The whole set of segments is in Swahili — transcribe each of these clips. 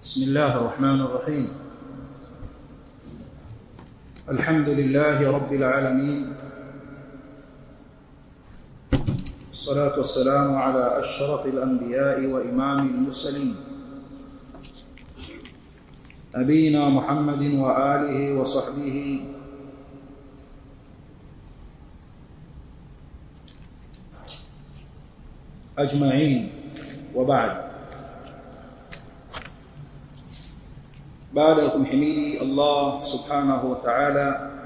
بسم الله الرحمن الرحيم. الحمد لله رب العالمين، الصلاة والسلام على أشرف الأنبياء وإمام المرسلين نبينا محمد وآله وصحبه أجمعين، وبعد. baada ya kumhimidi Allah subhanahu wa ta'ala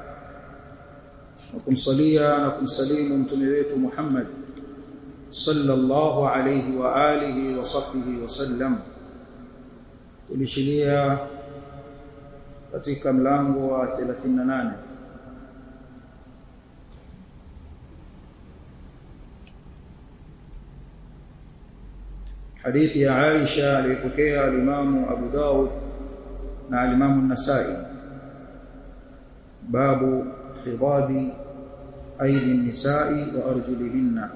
na kumsalia na kumsalimu mtume wetu Muhammad sallallahu alayhi wa alihi wa sahbihi wasallam, tulishilia katika mlango wa 38 hadithi ya Aisha aliyopokea al-Imam Abu Dawud na al-Imam an-Nasa'i, babu khidabi aidi an-nisa'i wa arjulihinna.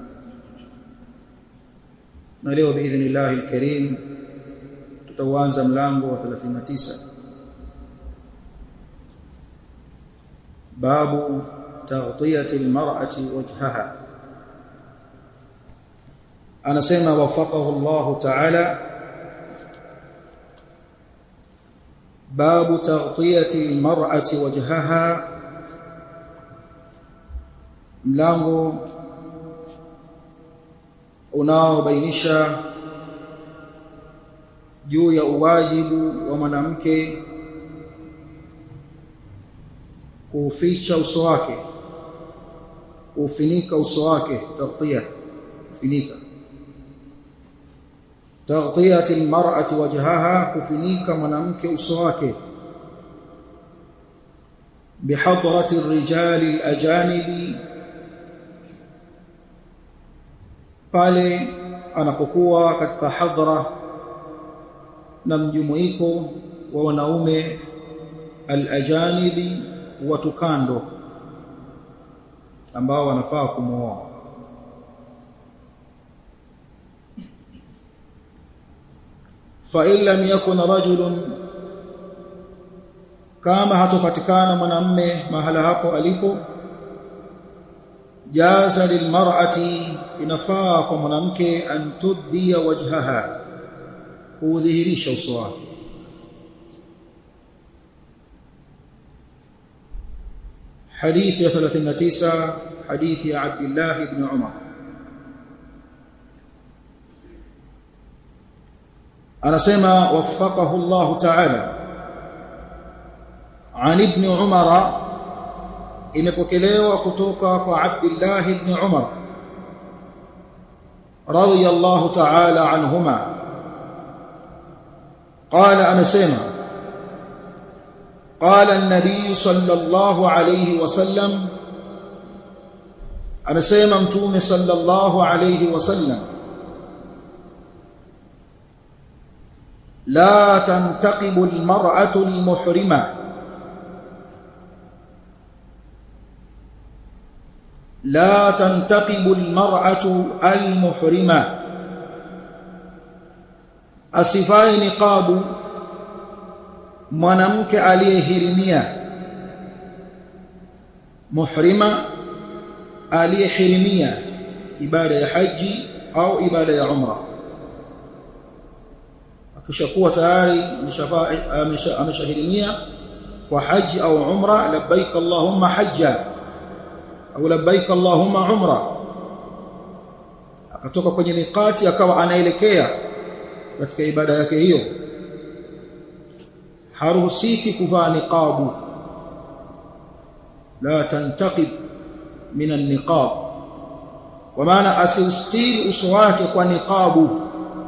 Na leo biidhnillah al-karim tutaanza mlango wa 39, babu taghtiyati al-mar'ati wajhaha. Anasema wafaqahu Allah ta'ala, babu taghtiyati almar'ati wajhaha, mlango unaobainisha juu ya uwajibu wa mwanamke kuficha uso wake, kufinika uso wake. Taghtiya, kufinika. taghtiyati almar'ati wajhaha, kufinika mwanamke uso wake. bihadrati arrijali alajanibi, pale anapokuwa katika hadhara na mjumuiko wa wanaume alajanibi, watu kando ambao wanafaa kumuoa. fa in lam yakun rajulun, kama hatopatikana mwanamume mahala hapo alipo, jaza lilmar'ati, inafaa kwa mwanamke an tudhiya wajhaha, kudhihirisha uso wake. hadithi ya 39, hadithi ya Abdullah ibn Umar. anasema waffaqahu Allah ta'ala, an ibn Umar, imepokelewa kutoka kwa Abdullah ibn Umar radiyallahu ta'ala anhuma, qala, anasema qala an-nabiy sallallahu alayhi wasallam, anasema mtume sallallahu alayhi wasallam, la tantaqibu almar'atu almuhrima, la tantaqibu almar'atu almuhrima, asifai niqabu mwanamke aliyehirimia. Muhrima, aliyehirimia ibada ya haji au ibada ya umra, akishakuwa tayari ameshahirimia kwa haji au umra, labbaik allahumma hajja au labbaik allahumma umra, akatoka kwenye miqati akawa anaelekea katika ibada yake hiyo, haruhusiki kuvaa niqabu. la tantaqib min an-niqab, kwa maana asiustiri uso wake kwa niqabu.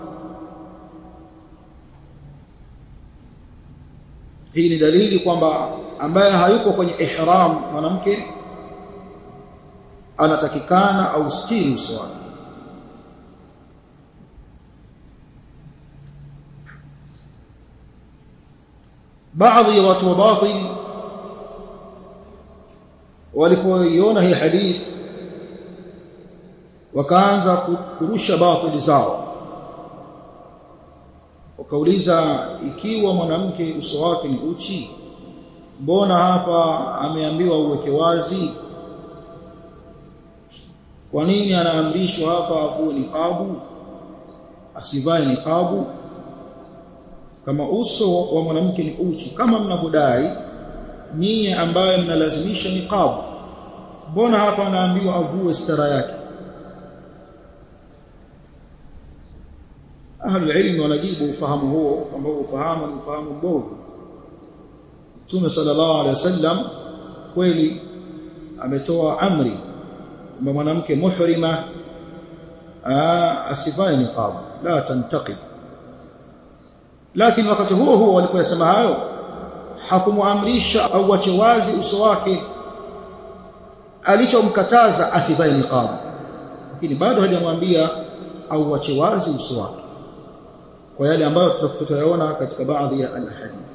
Hii ni dalili kwamba ambaye hayuko kwenye ihram mwanamke anatakikana au stiri uso wake. baadhi ya watu wa batil walipoiona hii hadith wakaanza kurusha batili zao, wakauliza ikiwa mwanamke uso wake ni uchi, mbona hapa ameambiwa uweke wazi? Kwa nini anaamrishwa hapa avue niqabu, asivae niqabu? Kama uso wa mwanamke ni uchi kama mnavyodai nyinyi ambaye mnalazimisha niqabu, mbona hapa anaambiwa avue stara yake? Ahlul ilm wanajibu ufahamu huo ambao ufahamu ni ufahamu mbovu. Mtume sallallahu alaihi wasallam kweli ametoa amri kwamba mwanamke muhrima asivae niqab, la tantaqib. Lakini wakati huo huo waliposema hayo hakumuamrisha au wache wazi uso wake, alichomkataza asivae niqab, lakini bado hajamwambia au wache wazi uso wake, kwa yale ambayo tutayaona katika baadhi ya alhadith.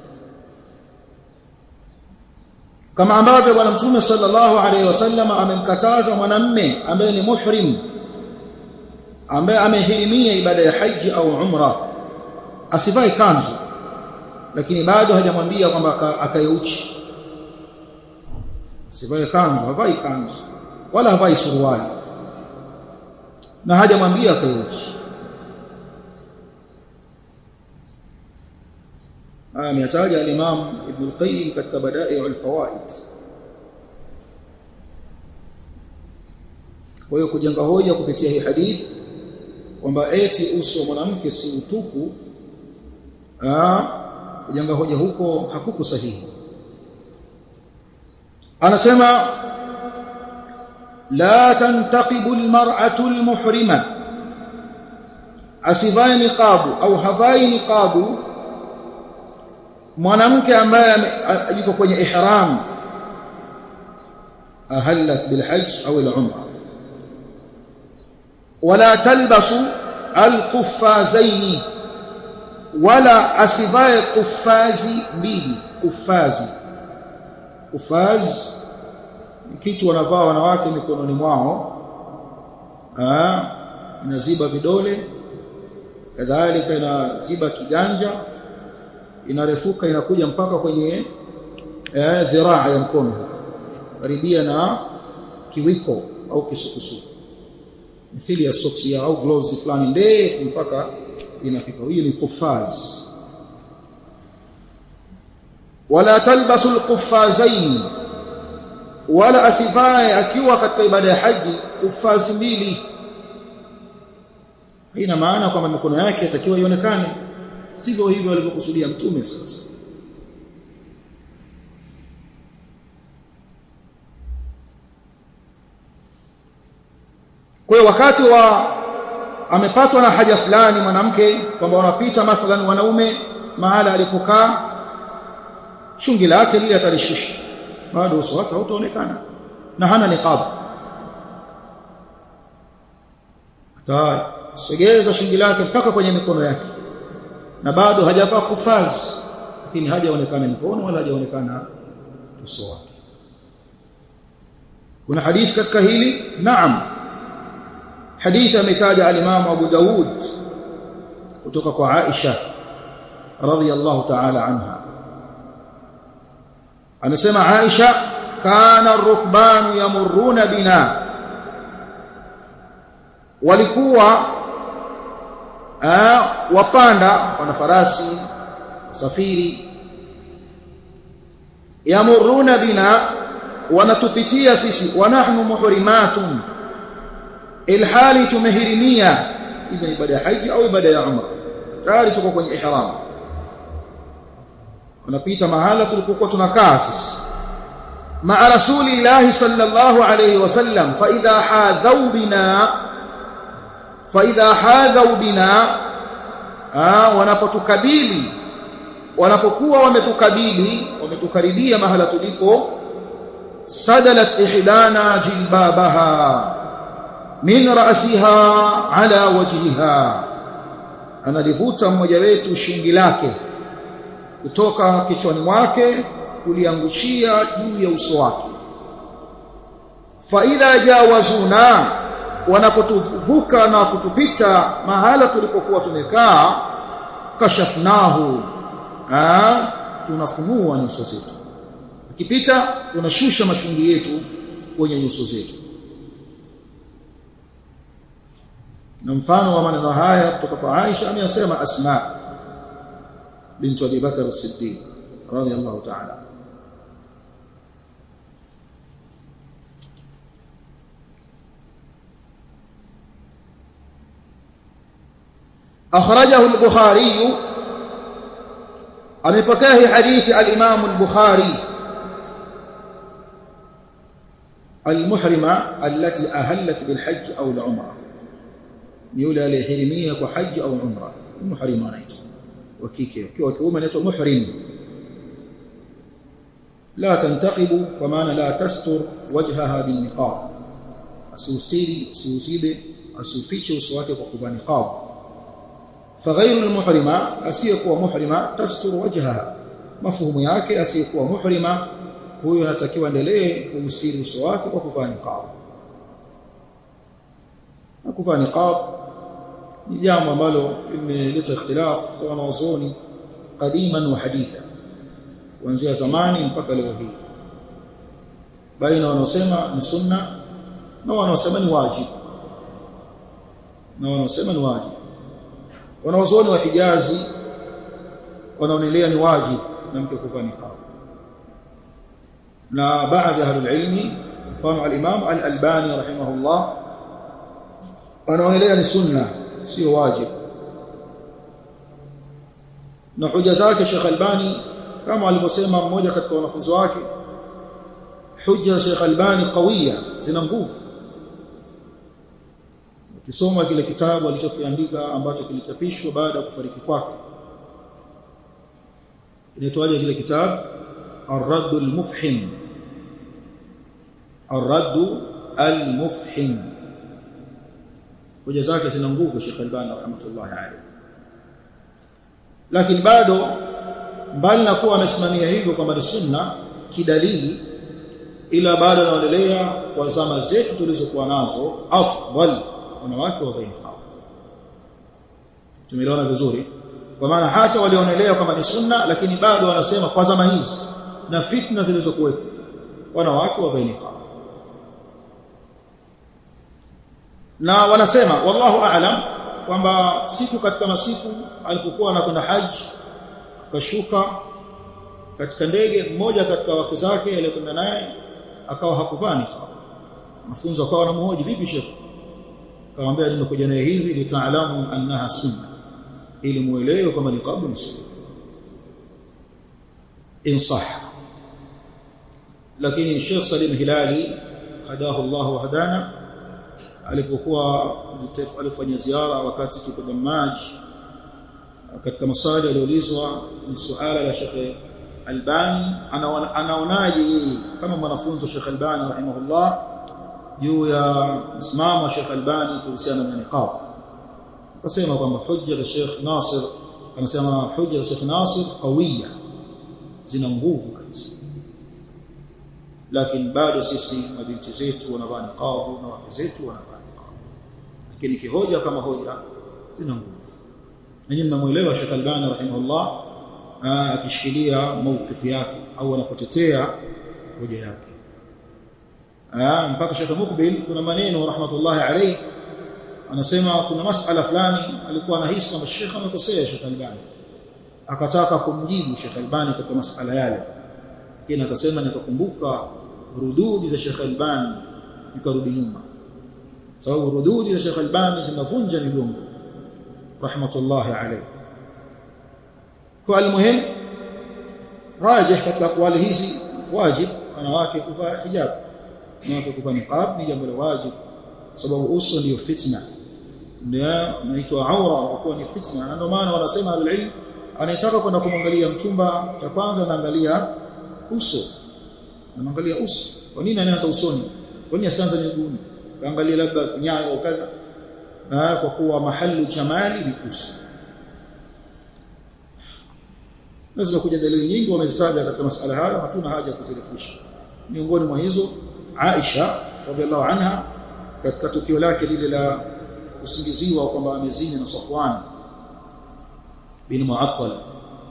Kama ambavyo bwana Mtume sallallahu alaihi wasallam amemkataza mwanamume ambaye ni muhrim, ambaye amehirimia ibada ya haji au umra, asivae kanzu, lakini bado hajamwambia kwamba akayeuchi. Asivae kanzu, havai kanzu wala havai suruali, na hajamwambia akayeuchi. ametaja al-Imam Ibn al-Qayyim katika Bada'i' al-Fawaid. Kwa hiyo kujenga hoja kupitia hii hadith kwamba eti uso mwanamke si utupu, kujenga hoja huko hakuko sahihi. Anasema la tantaqibu al-mar'atu al-muhrima, asivae niqabu au havai niqabu mwanamke ambaye yuko kwenye ihram, ahallat bil hajj au al umra. Wala talbasu al quffazaini, wala asivae kufazi mbili. Kufaz kitu wanavaa wanawake mikononi mwao, inaziba vidole, kadhalika inaziba kiganja, inarefuka inakuja mpaka kwenye dhiraa ya mkono, karibia na kiwiko au kisukusuku, mithili ya soksi au gloves fulani ndefu mpaka inafika. Hiyo ni kufaz. Wala talbasu alquffazain, wala asivae akiwa katika ibada ya haji kufazi mbili. Hii ina maana kwamba mikono yake yatakiwa ionekane, sivyo hivyo alivyokusudia Mtume sallallahu alaihi wasallam. Kwa hiyo wakati amepatwa na haja fulani mwanamke, kwamba wanapita mathalan wanaume mahala alipokaa, shungi lake lile atalishusha, bado uso wake hautaonekana na hana niqab. Atasogeza shungi lake mpaka kwenye mikono yake na bado hajavaa kufazi, lakini hajaonekana mikono wala hajaonekana uso wake. Kuna hadithi katika hili? Naam, hadithi ametaja al-Imam Abu Daud kutoka kwa Aisha radhiyallahu ta'ala anha. Anasema Aisha, kana ar-rukbanu yamurruna bina, walikuwa wapanda farasi safiri, yamurruna bina, wanatupitia sisi, wa nahnu muhrimatun, ilhali tumehirimia ibada ya haji au ibada ya umra, tayari tuko kwenye ihram, wanapita mahala tulipokuwa tunakaa sisi ma'a rasulillahi sallallahu alayhi wasallam. Fa idha hadhau bina, wanapotukabili, wanapokuwa wametukaribia mahala tulipo, sadalat ihdana jilbabaha min ra'siha ala wajhiha, analivuta mmoja wetu shungi lake kutoka kichwani mwake kuliangushia juu ya uso wake. Fa idha jawazuna, wanapotuvuka na kutupita mahala tulipokuwa tumekaa, kashafnahu, tunafunua nyuso zetu. Akipita tunashusha mashungi yetu kwenye nyuso zetu. Na mfano wa maneno haya kutoka kwa Aisha ameyasema Asma bint Abi Bakr as-Siddiq radhiyallahu ta'ala. أخرجه البخاري أمبكاه حديث الإمام البخاري المحرمة التي أهلت بالحج أو العمرة، يولى لحرمية وحج أو عمرة. المحرمات وكيكي وكيوما نتو محرم لا تنتقب كمان لا تستر وجهها بالنقاب، أسوستيري أسوسيبي أسوفيتش وسواكي وكوبا نقاب. فغير المحرمة asiyekuwa muhrima tasturu wajhaha, mafhumu yake asiyekuwa muhrima huyo anatakiwa endelee kumstiri uso wake kwa kuvaa niqab. Na kuvaa niqab ni jambo ambalo limeleta ikhtilaf kwa wanazuoni qadiman wa haditha, kuanzia zamani mpaka leo hii, baina wanaosema ni sunna na wanaosema ni wajibu. Wanazuoni wa Hijazi wanaonelea ni wajibu na mke kuvaa niqab, na baadhi ya ahlul ilmi mfano al-Imam al-Albani rahimahullah wanaonelea ni sunna sio wajibu. Na hoja zake Sheikh Albani kama alivyosema mmoja katika wanafunzi wake, hoja za Sheikh Albani qawiya, zina nguvu. Ukisoma kile kitabu alichokiandika ambacho kilichapishwa baada ya kufariki kwake, inaitwaje kile kitabu? Ar-Radd al-Mufhim. Ar-Radd al-Mufhim. Hoja zake zina nguvu Sheikh Albani rahimahullah alayhi. Lakini bado mbali na kuwa amesimamia hivyo kwamba ni sunna kidalili, ila bado anaendelea kwa zama zetu tulizokuwa nazo afdal wanawake wa niqab. Tumeelewana vizuri? Kwa maana hata walionelea kama ni sunna, lakini bado wanasema kwa zama hizi na fitna zilizokuwepo, wanawake wa niqab. Na wanasema wallahu a'lam kwamba siku katika masiku alipokuwa anakwenda haji akashuka katika ndege, mmoja katika wake zake aliyekwenda naye akawa hakuvaa niqab. Mafunzo akawa anamhoji, vipi shekhi? Akamwambia nimekuja naye hivi li ta'lamu annaha sunna, ili muelewe kama niqab ni sunna in sah. Lakini Sheikh Salim Hilali hadahu Allah wa hadana, alipokuwa alifanya ziara wakati tuko Dammaj, katika maswali aliulizwa ni suala la Sheikh Albani, anaonaje kama mwanafunzi wa Sheikh Albani rahimahullah juu ya msimamo wa Sheikh Albani kuhusiana na niqab. Akasema kwamba hujja ya Sheikh Nasir, anasema hujja ya Sheikh Nasir qawiya, zina nguvu kabisa, lakini bado sisi mabinti zetu wanavaa niqab na wake zetu wanavaa niqab. Lakini kihoja kama hoja zina nguvu. Na nyinyi mnamuelewa Sheikh Albani rahimahullah akishikilia mawkifu yake au anapotetea hoja yake. Mpaka Sheikh Muqbil kuna maneno rahmatullahi alayhi anasema kuna masala fulani alikuwa anahisi kama Sheikh amekosea Sheikh Albani, akataka kumjibu Sheikh Albani katika masala yale, lakini akasema nikakumbuka rududi za Sheikh Albani nikarudi nyuma, sababu rududi za Sheikh Albani zinavunja migongo rahmatullahi alayhi. Kwa almuhim rajih katika aqwali hizi, wajib wanawake kuvaa hijab, wanawake kuvaa niqab ni jambo la wajib, sababu uso ndio fitna, ndio inaitwa aura kwa kuwa ni fitna. Na ndio maana wanasema al-ilm anayetaka kwenda kumwangalia mchumba, cha kwanza anaangalia uso, anaangalia uso. Kwa nini anaanza usoni? Kwa nini asianze miguuni? Kaangalia labda nyayo au kadha, kwa kuwa mahallu jamali ni uso. Lazima kuja dalili nyingi wamezitaja katika masuala haya, hatuna haja kuzirefusha. Miongoni mwa hizo Aisha radhiallahu anha katika tukio lake lile la kusingiziwa kwamba amezini na Safwan, bin Mu'attal,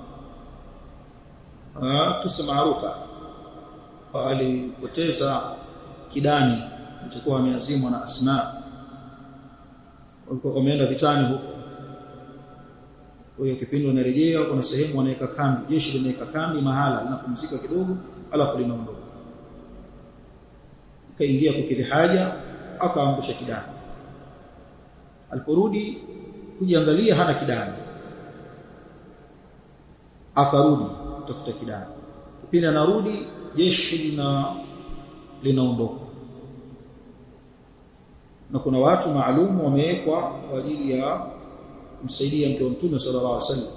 kisa maarufa, alipoteza kidani kilichokuwa ameazimwa na Asma. Walikuwa wameenda vitani huko. Kwa hiyo kipindi wanarejea kuna sehemu wanaweka kambi, jeshi linaweka kambi mahala linapumzika kidogo alafu linaondoka. Kaingia kukidhi haja, akaangusha kidani. Aliporudi kujiangalia hana kidani. Akarudi kutafuta kidani. Kipindi anarudi jeshi linaondoka. Na kuna watu maalum wamewekwa kwa ajili ya kumsaidia mke wa Mtume sallallahu alaihi wasallam.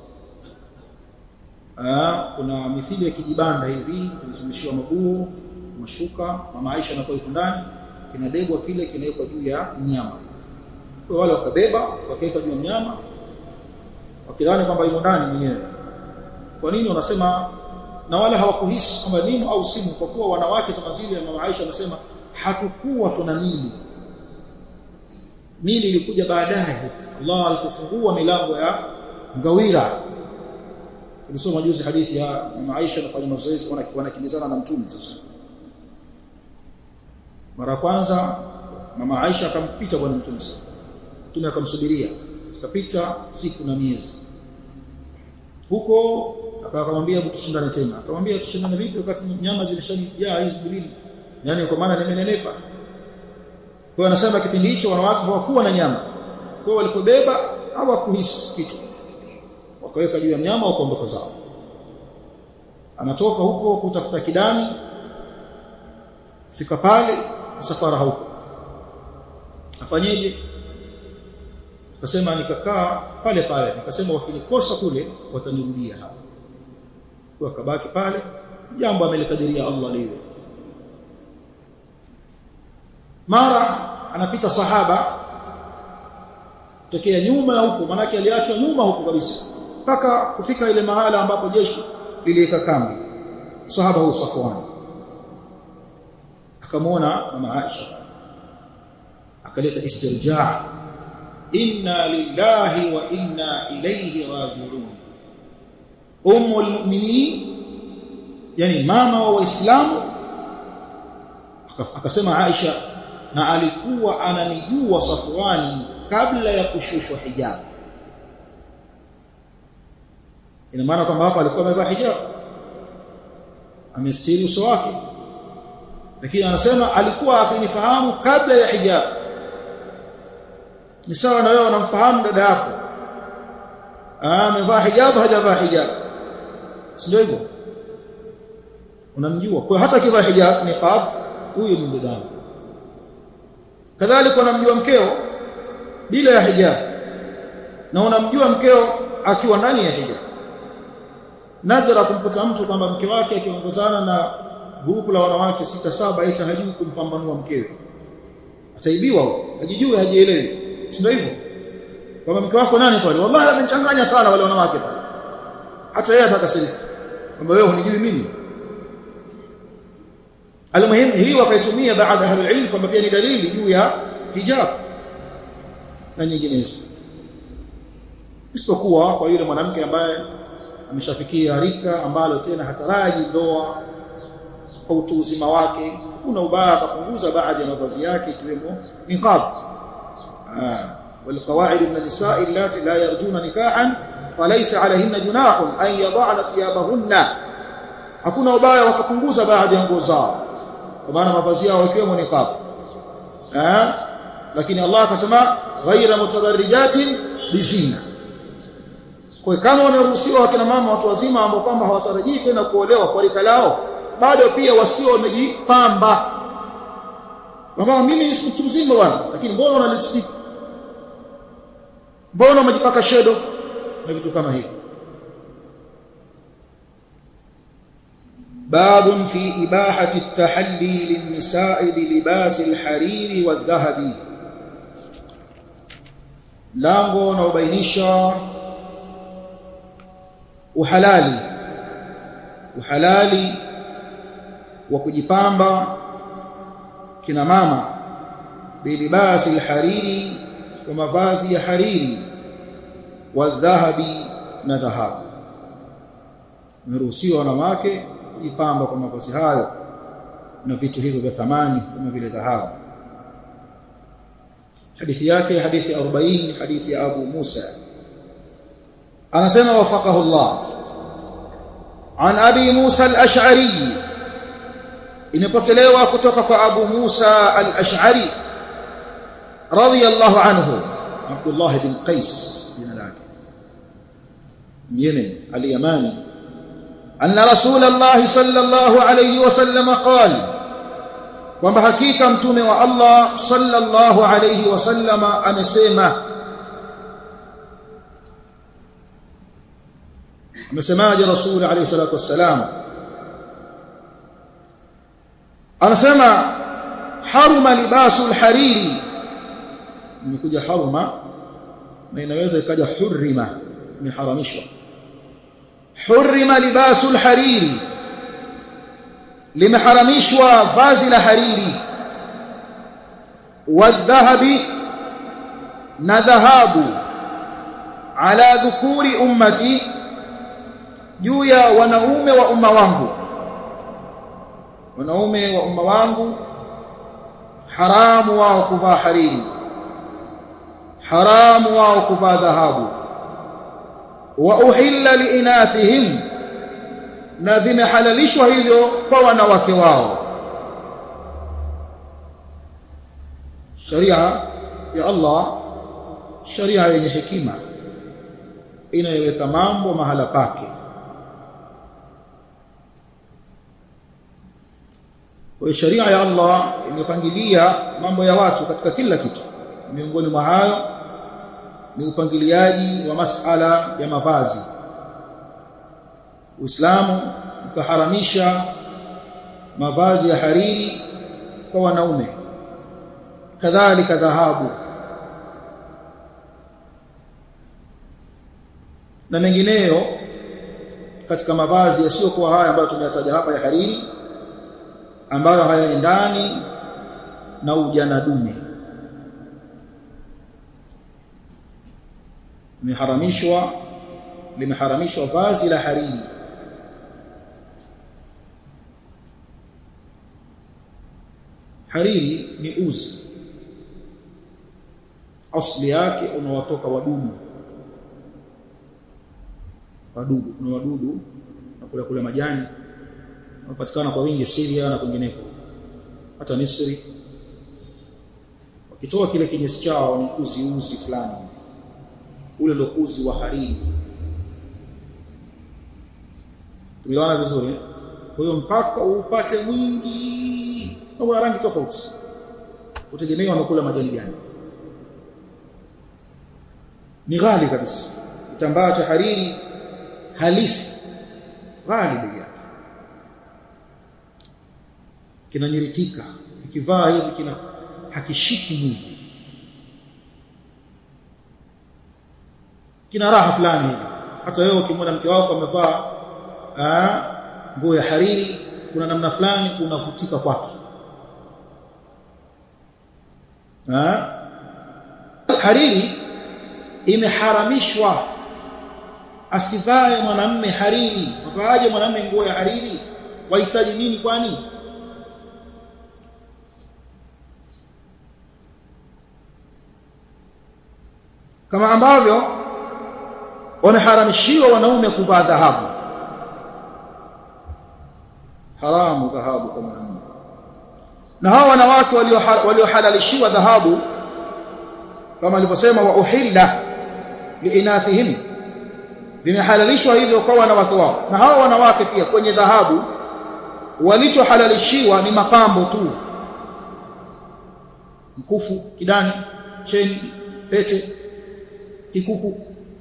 Kuna mithili ya kijibanda hivi kimezungushiwa maguo, mashuka, mama Aisha anakuwa yuko ndani, kinabebwa kile kinawekwa juu ya mnyama. Kwa wale wakabeba wakaweka juu ya mnyama wakidhani kwamba yuko ndani mwenyewe. Kwa nini wanasema na wala hawakuhisi kama nini au simu, kwa kuwa wanawake zama zile ya mama Aisha anasema hatukuwa tuna mili. Mili ilikuja baadaye Allah alipofungua milango ya ngawira. Tulisoma juzi hadithi ya mama Aisha anafanya mazoezi wanakimbizana na Mtume. Sasa mara kwanza mama Aisha akampita bwana Mtume sasa. Mtume akamsubiria. Tukapita siku na miezi. Huko akamwambia tushindane tena. Akamwambia tushindane vipi wakati nyama zimeshajaa hizo bilili? Yaani kwa maana nimenenepa. Kwa anasema kipindi hicho wanawake hawakuwa na nyama. Kwa walipobeba hawakuhisi kitu. Wakaweka juu ya mnyama wakaondoka zao. Anatoka huko kutafuta kidani. Fika pale msafara huko. Afanyeje? Akasema nikakaa pale pale. Nikasema wakinikosa kule watanirudia hapa. Kwa akabaki pale, jambo amelikadiria Allah liwe. Mara anapita sahaba tokea nyuma huko, manake aliachwa nyuma huko kabisa mpaka kufika ile mahala ambapo jeshi liliweka kambi. Sahaba huyo Safwan akamwona mama Aisha, akaleta istirja', inna lillahi wa inna ilayhi raji'un. Ummul mu'minin, yani mama wa Waislamu, akasema Aisha, na alikuwa ananijua Safwani kabla ya kushushwa hijab. Ina maana kwamba hapa alikuwa amevaa hijab, amestiri uso wake, lakini anasema alikuwa akinifahamu kabla ya hijab. Ni sawa na wewe unamfahamu dada yako, amevaa hijab hajavaa hijab, sio hivyo? Unamjua kwa hata kivaa hijab niqab, huyu ni dada. Kadhalika unamjua mkeo bila ya hijab, na unamjua mkeo akiwa ndani ya hijab. Nadra kumkuta mtu kwamba mke wake akiongozana na grupu la wanawake 6-7 eti hajui kumpambanua mkewe. Ataibiwa huyo, hajijui, hajielewi. Sio hivyo? Kama mke wako nani pale? Wallahi amenichanganya sana wale wanawake pale. Hata yeye atakasirika. Kwamba wewe hunijui mimi. Almuhimu hii wakaitumia baada ya ilmu kwamba pia ni dalili juu ya hijab na nyinginezo. Isipokuwa kwa yule mwanamke ambaye ameshafikia rika ambalo tena hataraji ndoa kwa utu uzima wake, hakuna ubaya akapunguza baadhi ya mavazi yake ikiwemo niqab. والقواعد من النساء اللاتي لا يرجون نكاحا فليس عليهن جناح ان يضعن ثيابهن. Hakuna ubaya wakapunguza baadhi ya nguo zao kwa maana mavazi yao ikiwemo niqab. Lakini Allah akasema ghaira mutadarrijatin bizina. Kwa kama wanaruhusiwa wakina mama watu wazima ambao kwamba hawatarajii tena kuolewa kwa rika lao, bado pia wasio wamejipamba. Mama mimi ni mtu mzima bwana, lakini mbona una lipstick? Mbona umejipaka shadow na vitu kama hivyo? باب في إباحة التحلي للنساء بلباس الحرير والذهب. lango na ubainisha uhalali wa kujipamba kina mama bilibasi alhariri, kwa mavazi ya hariri, wa dhahabi, na dhahabu. Imeruhusiwa wanawake kujipamba kwa mavazi hayo na vitu hivyo vya thamani kama vile dhahabu. Hadithi yake hadithi 40, hadithi ya Abu Musa anasema wafaqahu Allah an Abi Musa al-Ash'ari, imepokelewa kutoka kwa Abu Musa al-Ash'ari radiyallahu anhu, Abdullah bin Qais jina lake, Yemen al-Yamani, anna Rasulullah sallallahu alayhi wasallam qala, kwamba hakika mtume wa Allah sallallahu alayhi wasallam amesema. Amesemaje Rasul alayhi salatu wassalam? Anasema haruma libasul hariri, imekuja haruma na inaweza ikaja hurrima, imeharamishwa. Hurrima libasul hariri, limeharamishwa vazi la hariri. Wadhahabi, na dhahabu, ala dhukuri ummati, juu ya wanaume wa umma wangu. Wanaume wa umma wangu haramu wao kuvaa hariri, haramu wao kuvaa dhahabu. Wa uhilla liinathihim, na vimehalalishwa hivyo kwa wanawake wao. Sharia ya Allah, sharia yenye hekima, inayoweka mambo mahala pake. Kwa sharia ya Allah imepangilia mambo ya watu katika kila kitu. Miongoni mwa hayo ni upangiliaji wa masala ya mavazi. Uislamu ukaharamisha mavazi ya hariri kwa wanaume, kadhalika dhahabu na mengineyo katika mavazi yasiyokuwa haya ambayo tumeyataja hapa ya hariri, ambayo hayaendani na ujana dume. Limeharamishwa vazi la hariri. Hariri ni uzi, asili yake unawatoka wadudu. Kuna wadudu na kula majani wanapatikana kwa wingi Syria na kwingineko, hata Misri. Wakitoa kile kinyesi chao ni uzi fulani, ule ndio uzi wa hariri. Tumeona vizuri. Kwa hiyo mpaka upate mwingi na rangi tofauti, utegemea unakula majani gani. Ni ghali kabisa. Kitambaa cha hariri halisi ghali bei yake, kinanyiritika, ikivaa hivi hakishiki mwili, kina raha fulani hivi. Hata wewe ukimwona mke wako amevaa nguo ya hariri, kuna namna fulani unavutika kwake. Hariri imeharamishwa, asivae mwanamume hariri. Mvaaje mwanamume nguo ya hariri? Wahitaji nini kwani? Kama ambavyo wameharamishiwa wanaume kuvaa dhahabu. Haramu dhahabu kwa mwanamume. Na hao wanawake waliohalalishiwa dhahabu, kama alivyosema wa uhilla liinathihim, vimehalalishwa hivyo kwa wanawake wao. Na hao wanawake pia kwenye dhahabu walichohalalishiwa ni mapambo tu: mkufu, kidani, cheni, pete, kikuku.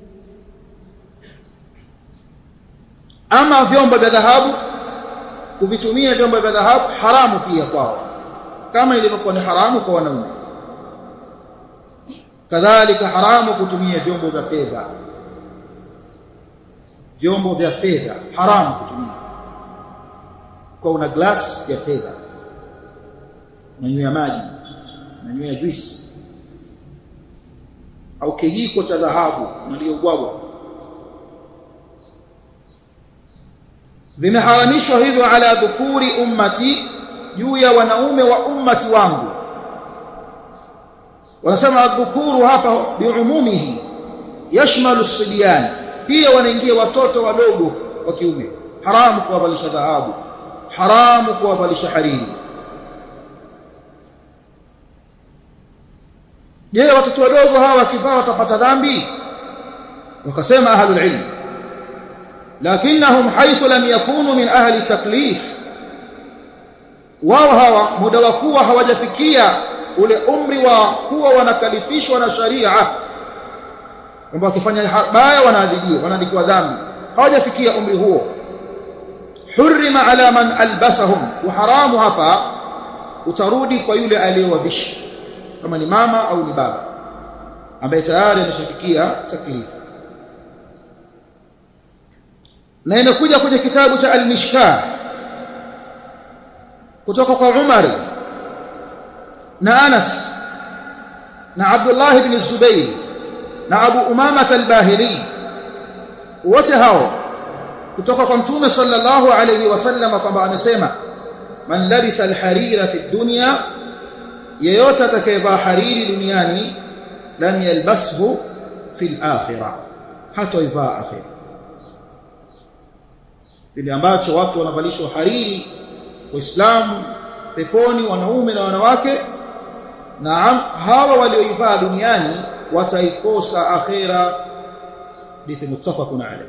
Ama vyombo vya dhahabu, kuvitumia vyombo vya dhahabu haramu pia kwao, kama ilivyokuwa ni haramu kwa wanaume. Kadhalika haramu kutumia vyombo vya fedha. Vyombo vya fedha haramu kutumia. Kwa una glass ya fedha, unanywea maji, unanywea juice, au kijiko cha dhahabu naliobwabwa, vimeharamishwa hivyo ala dhukuri ummati, juu ya wanaume wa ummati wangu. Wanasema dhukuru hapa biumumihi yashmalu as-sibyan, pia wanaingia watoto wadogo wa kiume. Haramu kuwavalisha dhahabu, haramu kuwavalisha hariri. Je, watoto wadogo hawa wakivaa watapata dhambi? Wakasema ahlul ilm, lakinnahum haythu lam yakunu min ahli taklif, wao hawa muda wa kuwa hawajafikia ule umri wa kuwa wanakalifishwa na sharia, kwamba wakifanya baya wanaadhibiwa, wanaandikiwa dhambi, hawajafikia umri huo. Hurrima ala man albasahum, wa haramu hapa utarudi kwa yule aliyewavisha, kama ni mama au ni baba ambaye tayari ameshafikia taklifu. Na imekuja kwenye kitabu cha al-Mishkah kutoka kwa Umar na Anas na Abdullah ibn Zubayr na Abu Umama al-Bahili, wote hao kutoka kwa Mtume sallallahu alayhi wasallam kwamba amesema, man labisa al-harira fi dunya, yeyote atakayevaa hariri duniani, lam yalbashu fi al-akhirah, hataivaa akhirah. Kile ambacho watu wanavalishwa hariri Waislamu peponi, wanaume na wanawake, naam, hawa walioivaa duniani wataikosa akhira. Hadithi muttafaqun alayh.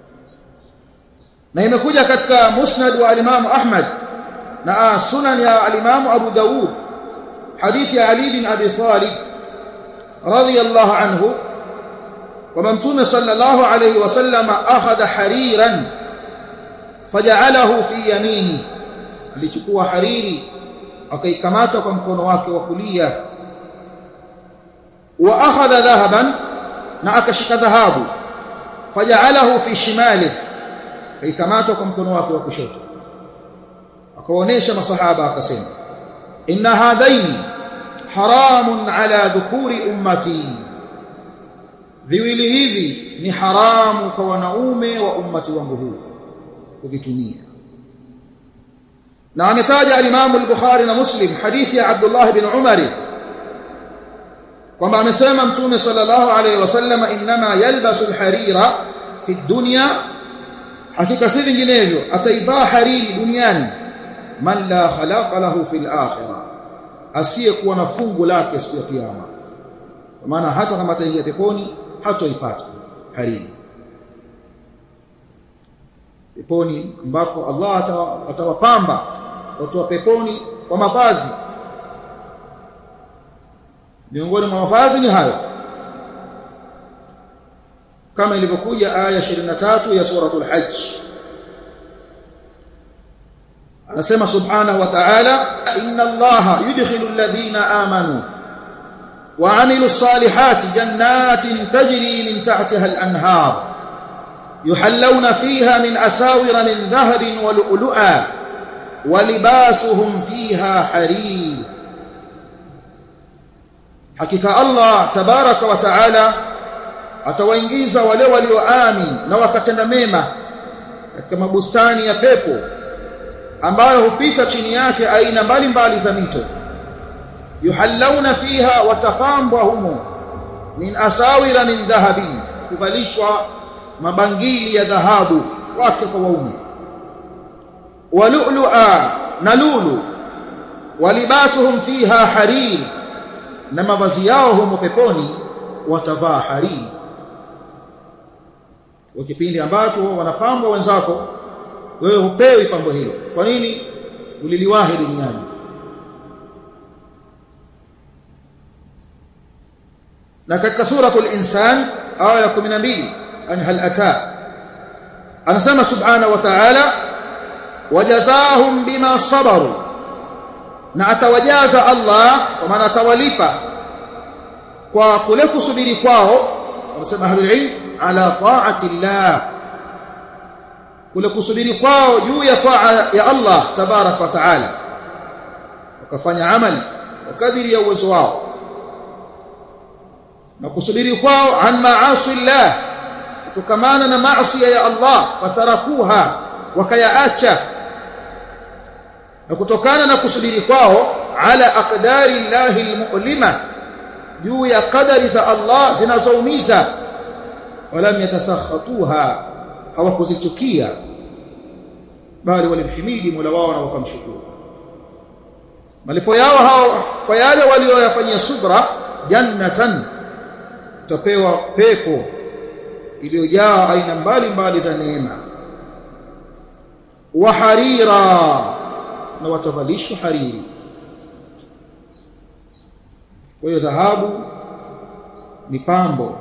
Na imekuja katika musnad wa al-Imam Ahmad na sunan ya al-Imam Abu Dawud, hadithi ya Ali bin Abi Talib radiyallahu anhu, kwamba Mtume sallallahu alayhi wasallam akhadha hariran faja'alahu fi yamini, alichukua hariri akaikamata kwa mkono wake wa kulia. Wa akhadha dhahaban, na akashika dhahabu, faja'alahu fi shimali, akaikamata kwa mkono wake wa kushoto. Akaonesha masahaba akasema, inna hadhaini haramun ala dhukuri ummati, viwili hivi ni haramu kwa wanaume wa ummati wangu huu kuvitumia. Na ametaja al-Imam al-Bukhari na Muslim hadithi ya Abdullah bin Umar kwamba amesema Mtume sallallahu alayhi wasallam, inma yalbasu al-harira fi dunya, hakika si vinginevyo ataivaa hariri duniani, man la khalaqa lahu fil akhirah, asiyekuwa na fungu lake siku ya kiyama. Kwa maana hata kama ataingia peponi hatoipata hariri. Peponi ambako Allah atawapamba watu wa peponi kwa mavazi, miongoni mwa mavazi ni hayo, kama ilivyokuja aya 23 ya suratul Hajj. Anasema subhanahu wa ta'ala, inna Allaha yudkhilu alladhina amanu wa amilus salihati jannatin tajri min tahtiha al-anhar yuhallawna fiha min asawira min dhahabin wa lu'lu'a wa libasuhum fiha harir. Hakika Allah tabaraka wa taala atawaingiza wale walioamini na wakatenda mema katika mabustani ya pepo ambayo hupita chini yake aina mbalimbali za mito. Yuhallawna fiha, watapambwa humo, min asawira min dhahabin, kuvalishwa mabangili ya dhahabu wake kwa waume, wa lu'lu'a, na lulu, walibasuhum fiha harir, na mavazi yao humo peponi watavaa hariri. Kwa kipindi ambacho wanapambwa wenzako, wewe hupewi pambo hilo. Kwa nini? Uliliwahi duniani. Na katika suratul Insan aya ya 12, an hal ata, anasema subhanahu wa ta'ala, wajazahum bima sabaru, na atawajaza Allah, kwa maana atawalipa kwa kule kusubiri kwao. Wanasema ahlul ilm, ala ta'ati llah, kule kusubiri kwao juu ya taa ya Allah tabarak wa taala, wakafanya amali kwa kadiri ya uwezo wao, na kusubiri kwao an maasi llah, kutokamana na maasi ya Allah, fatarakuha, wakayaacha na kutokana na kusubiri kwao ala aqdari llahi almu'lima juu ya qadari za Allah zinazoumiza falam yatasakhatuha hawakuzichukia bali walimhimidi Mola wao na wakamshukuru malipo yao hao kwa yale walioyafanyia subra jannatan utapewa pepo iliyojaa aina mbalimbali za neema wa harira na watavalishwa hariri kwa hiyo dhahabu ni pambo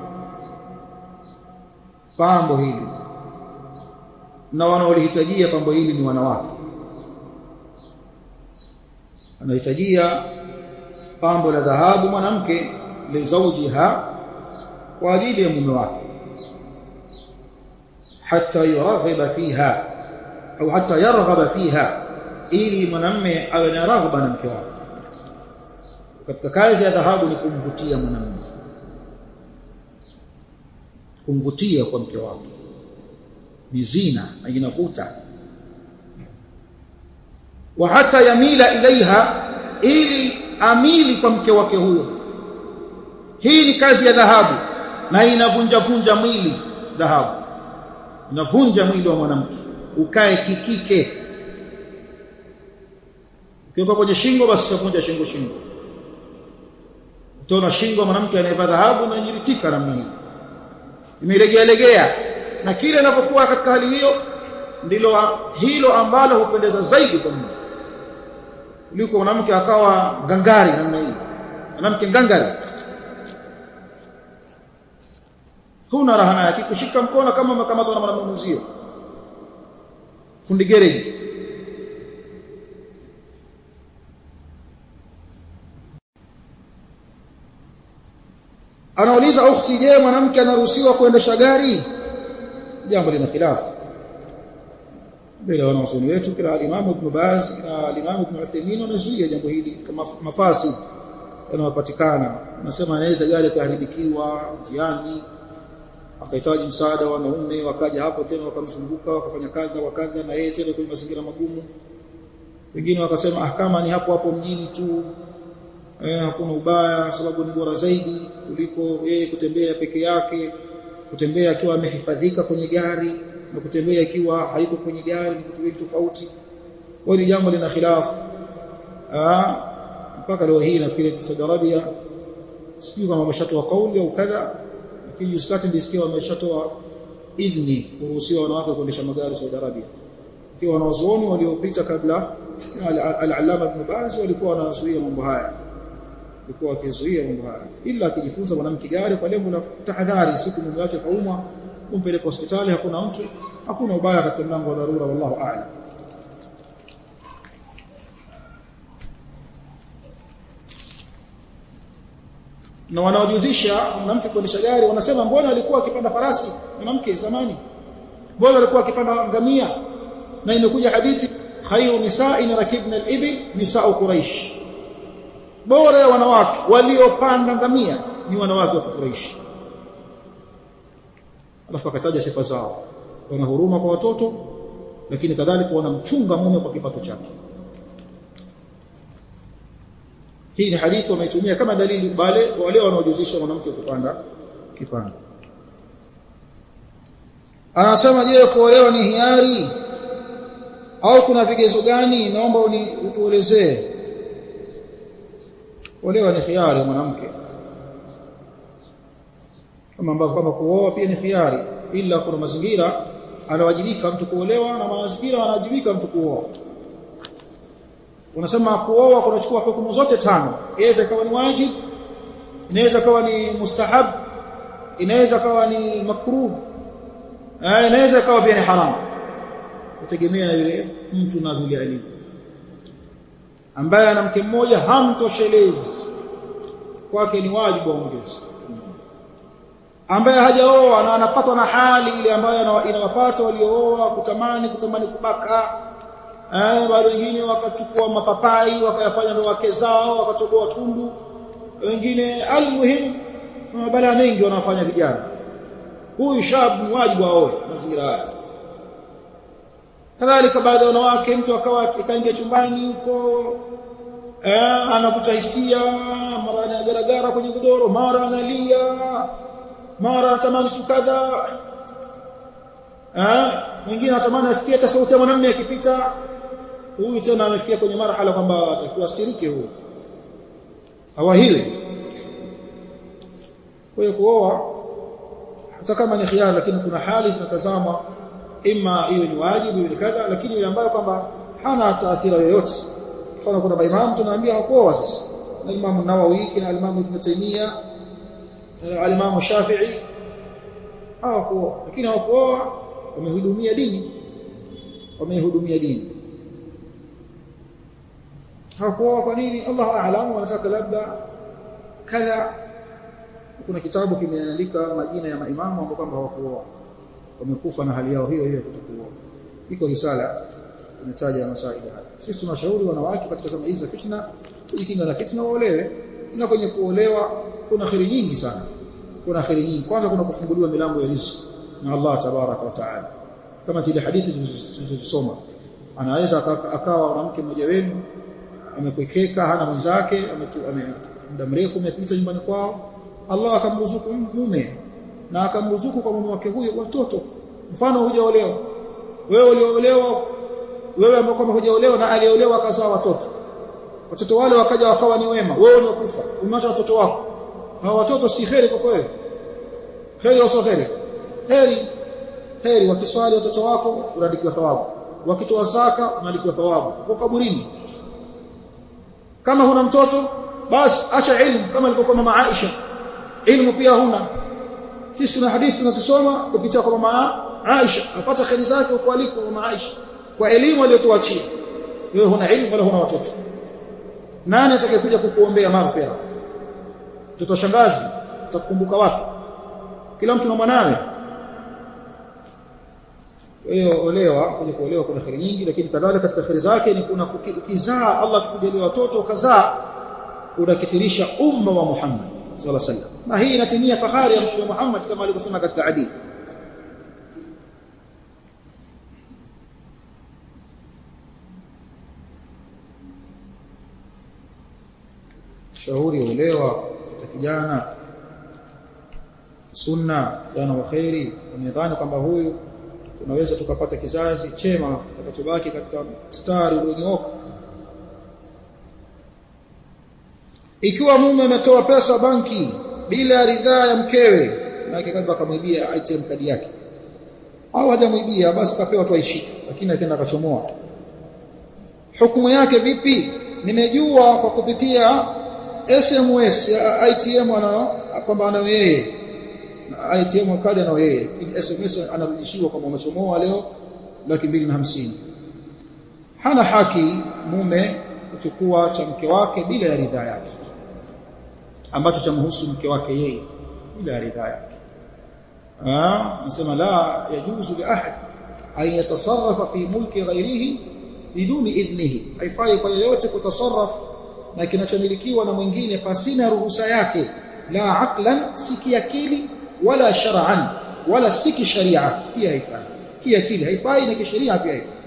hili na wanaolihitajia pambo hili ni wanawake anahitajia pambo la dhahabu mwanamke li zawjiha kwa ajili ya mume wake hata yuraghiba fiha au hata yarghaba fiha ili mwanamume awe na raghba na mke wake katika kazi ya dhahabu ni kumvutia mwanamume kumvutia kwa mke wake bizina na inavuta wa hata yamila ilaiha ili amili kwa mke wake huyo hii ni kazi ya dhahabu na inavunja mwili dhahabu inavunja mwili wa mwanamke ukae kikike ukiwa kwenye shingo basi utavunja shingo utaona shingo mwanamke anayevaa dhahabu na nyiritika namna hii imelegea na kile anapokuwa katika hali hiyo ndilo hilo ambalo hupendeza zaidi kwa mume kuliko mwanamke akawa gangari namna hii mwanamke gangari huna raha yake kushika mkono kama makamatwa na mwanamume mzio fundi gereji anauliza ukhti je mwanamke anaruhusiwa kuendesha gari jambo lina khilafu bila wanaosuni wetu kila al-Imam Ibn Baz na al-Imam Ibn Uthaymeen wamezuia jambo hili kama mafasi yanayopatikana nasema anaweza gari kaharibikiwa njiani akahitaji msaada wa wanaume wakaja hapo tena wakamzunguka wakafanya kadha wa kadha na yeye tena kwenye mazingira magumu wengine wakasema kama ni hapo mjini tu hakuna ubaya sababu ni bora zaidi kuliko yeye kutembea peke yake kutembea akiwa amehifadhika kwenye gari na kutembea ikiwa haiko kwenye gari ni vitu viwili tofauti kwa hiyo jambo lina khilafu mpaka leo hii nafikiri Saudi Arabia sijui kama wameshatoa kauli au kadha lakini usikati ndisikia wameshatoa idhni kuruhusiwa wanawake kuendesha magari Saudi Arabia ikiwa wanazuoni waliopita kabla al-Allama Ibn Baz walikuwa wanazuia mambo haya walikuwa wakizuia mambo haya ila akijifunza mwanamke gari kwa lengo la tahadhari siku mume wake kaumwa kumpeleka hospitali hakuna ubaya katika mlango wa dharura wallahu a'lam na wanaojuzisha mwanamke kuendesha gari wanasema mbona alikuwa akipanda farasi mwanamke zamani mbona alikuwa akipanda ngamia na imekuja hadithi khairu nisa'in rakibna al-ibil nisa'u quraish bora ya wanawake waliopanda ngamia ni wanawake wa Quraysh alafu akataja sifa zao wana huruma kwa watoto lakini kadhalika wanamchunga mume kwa kipato chake hii ni hadithi wameitumia kama dalili bale wale wanaojuzisha mwanamke kupanda kipanda anasema je kuolewa ni hiari au kuna vigezo gani naomba utuelezee kuolewa ni hiari mwanamke kama ambavyo kama kuoa pia ni hiari ila kuna mazingira anawajibika mtu kuolewa na mazingira anawajibika mtu kuoa unasema kuoa kunachukua hukumu zote tano inaweza kawa ni wajib inaweza kawa ni mustahab inaweza kawa ni makruh inaweza kawa pia ni haram kutegemea na yule mtu na vile alivyo ambaye ana mke mmoja hamtoshelezi kwake ni wajibu aongeze ambaye hajaoa na anapatwa na hali ile ambayo inawapata waliooa kutamani kubaka bado wengine wakachukua mapapai wakayafanya ndo wake zao wakatoboa tundu wengine almuhim bala mengi wanafanya vijana huyu shab ni wajibu aoe mazingira haya kadhalika baadhi ya wanawake mtu akawa ikaingia chumbani huko anavuta hisia, mara anagaragara kwenye godoro, mara analia, mara anatamani kadha, mwingine anatamani asikie hata sauti ya mwanamume akipita. Huyu tena amefikia kwenye marhala kwamba atakuwa stirike huyu hawahili. Kwa hiyo kuoa hata kama ni khiari, lakini kuna hali zinatazama, ima iwe ni wajibu iwe ni kadha, lakini yule ambaye kwamba hana taathira yoyote. Mfano kuna maimamu tunaambia hakuoa sasa, na Imam Nawawi na Imam Ibn Taymiyyah na Imam Shafi'i hawakuoa, lakini hawakuoa, wamehudumia dini. Hawakuoa kwa nini? Allahu a'lam, wanataka labda kadha. Kuna kitabu kimeandika majina ya maimamu ambao kwamba hawakuoa, wamekufa na hali yao hiyo kutokuoa. Iko risala inataja masaili haya. Sisi tunashauri wanawake katika zama hizi za fitna kujikinga na fitna, waolewe. Na kwenye kuolewa kuna khairi nyingi sana. Kwanza kuna kufunguliwa milango ya riziki na Allah tabaraka wa taala, kama zile hadithi tulizosoma. Anaweza akawa mwanamke mmoja wenu amekwekeka, hana mwenzake, muda mrefu amepita nyumbani kwao, Allah akamruzuku mume na akamruzuku kwa mume wake huyo watoto. Mfano hujaolewa, wewe uliolewa, wewe ambao kama hujaolewa na aliolewa akazaa watoto wale wakaja wakawa ni wema, wewe unakufa umeacha watoto wako. Hao watoto si kheri kwa kweli? Kheri au sio kheri? Kheri. Wakiswali watoto wako unaandikiwa thawabu, wakitoa zaka unaandikiwa thawabu kwa kaburini. Kama huna mtoto basi acha ilmu, kama ilivyokuwa mama Aisha, ilmu pia huna. Sisi na hadithi tunazisoma kupitia kwa mama Aisha, apata kheri zake huko aliko mama Aisha kwa elimu aliyotuachia. Wewe huna ilmu wala huna watoto, nani atakayekuja kukuombea maghfira? Mtoto shangazi utakumbuka wapi? Kila mtu na mwanawe. Wewe olewa, kwenye kuolewa kuna kheri nyingi, lakini kadhalika katika kheri zake ni kuna ukizaa, Allah akujalia watoto ukazaa, unakithirisha umma wa Muhammad sallallahu alaihi wasallam. Na hii inatimia fahari ya Mtume Muhammad kama alivyosema katika hadithi. Shauri olewa kwa kijana sunna jana wa khairi, unadhani kwamba huyu tunaweza tukapata kizazi chema kitakachobaki katika mstari ulionyooka. Ikiwa mume ametoa pesa banki bila ridhaa ya mkewe, na kikaanza akamwibia ATM kadi yake, au hajamwibia basi kapewa tu aishike, lakini akaenda akachomoa, hukumu yake vipi? Nimejua kwa kupitia SMS ya ATM kwamba anayo yeye, na ATM kadi anayo yeye, ili SMS anarudishiwa kama umechomoa leo 250,000. Hana haki mume kuchukua cha mke wake bila ya ridhaa yake, ambacho chamhusu mke wake yeye bila ya ridhaa yake. Nasema la yajuzu li ahad an yatasarrafa fi mulki ghayrihi biduni idhnihi, haifai kwa yeyote kutasarraf na kinachomilikiwa na mwingine pasina ruhusa yake, la aqlan, si kiakili, wala shar'an, wala si kisharia. Pia haifai kiakili, haifai na kisheria pia haifai.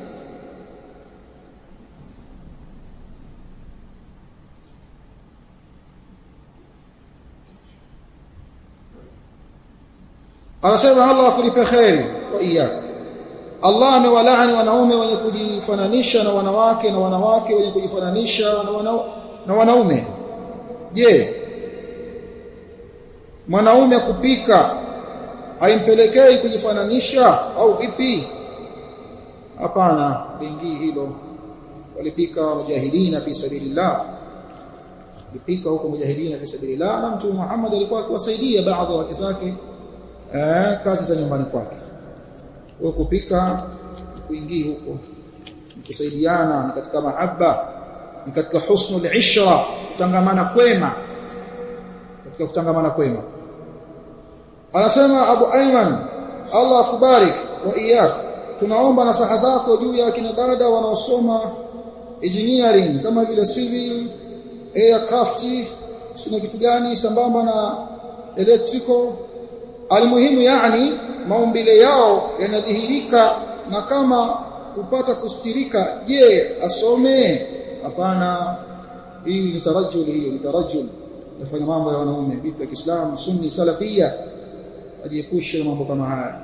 Anasema Allah akulipe kheri wa iyyak. Allah amewalaani wanaume wenye kujifananisha na wanawake, na wanawake wenye kujifananisha na wanaume. Je, mwanaume kupika haimpelekei kujifananisha au vipi? Hapana, lingii hilo. Walipika mujahidina fi sabilillah, walipika huko mujahidina fi sabilillah, na Mtume Muhammad alikuwa akiwasaidia baadhi ya wake zake kazi za nyumbani kwake. Wewe kupika kuingia huko, kusaidiana ni katika mahaba, ni katika husnul ishra, kutangamana kwema, katika kutangamana kwema. Anasema Abu Ayman, Allah akubarik wa iyyak, tunaomba nasaha zako juu ya kina dada wanaosoma engineering kama vile civil, aircraft, sina kitu gani sambamba na electrical. Almuhimu yani maumbile yao yanadhihirika, na kama kupata kustirika, je asome? Hapana, hii ni tarajul, hiyo ni tarajul, nafanya mambo ya wanaume. Vitu vya Kiislamu sunni salafia ajiepushe mambo kama haya.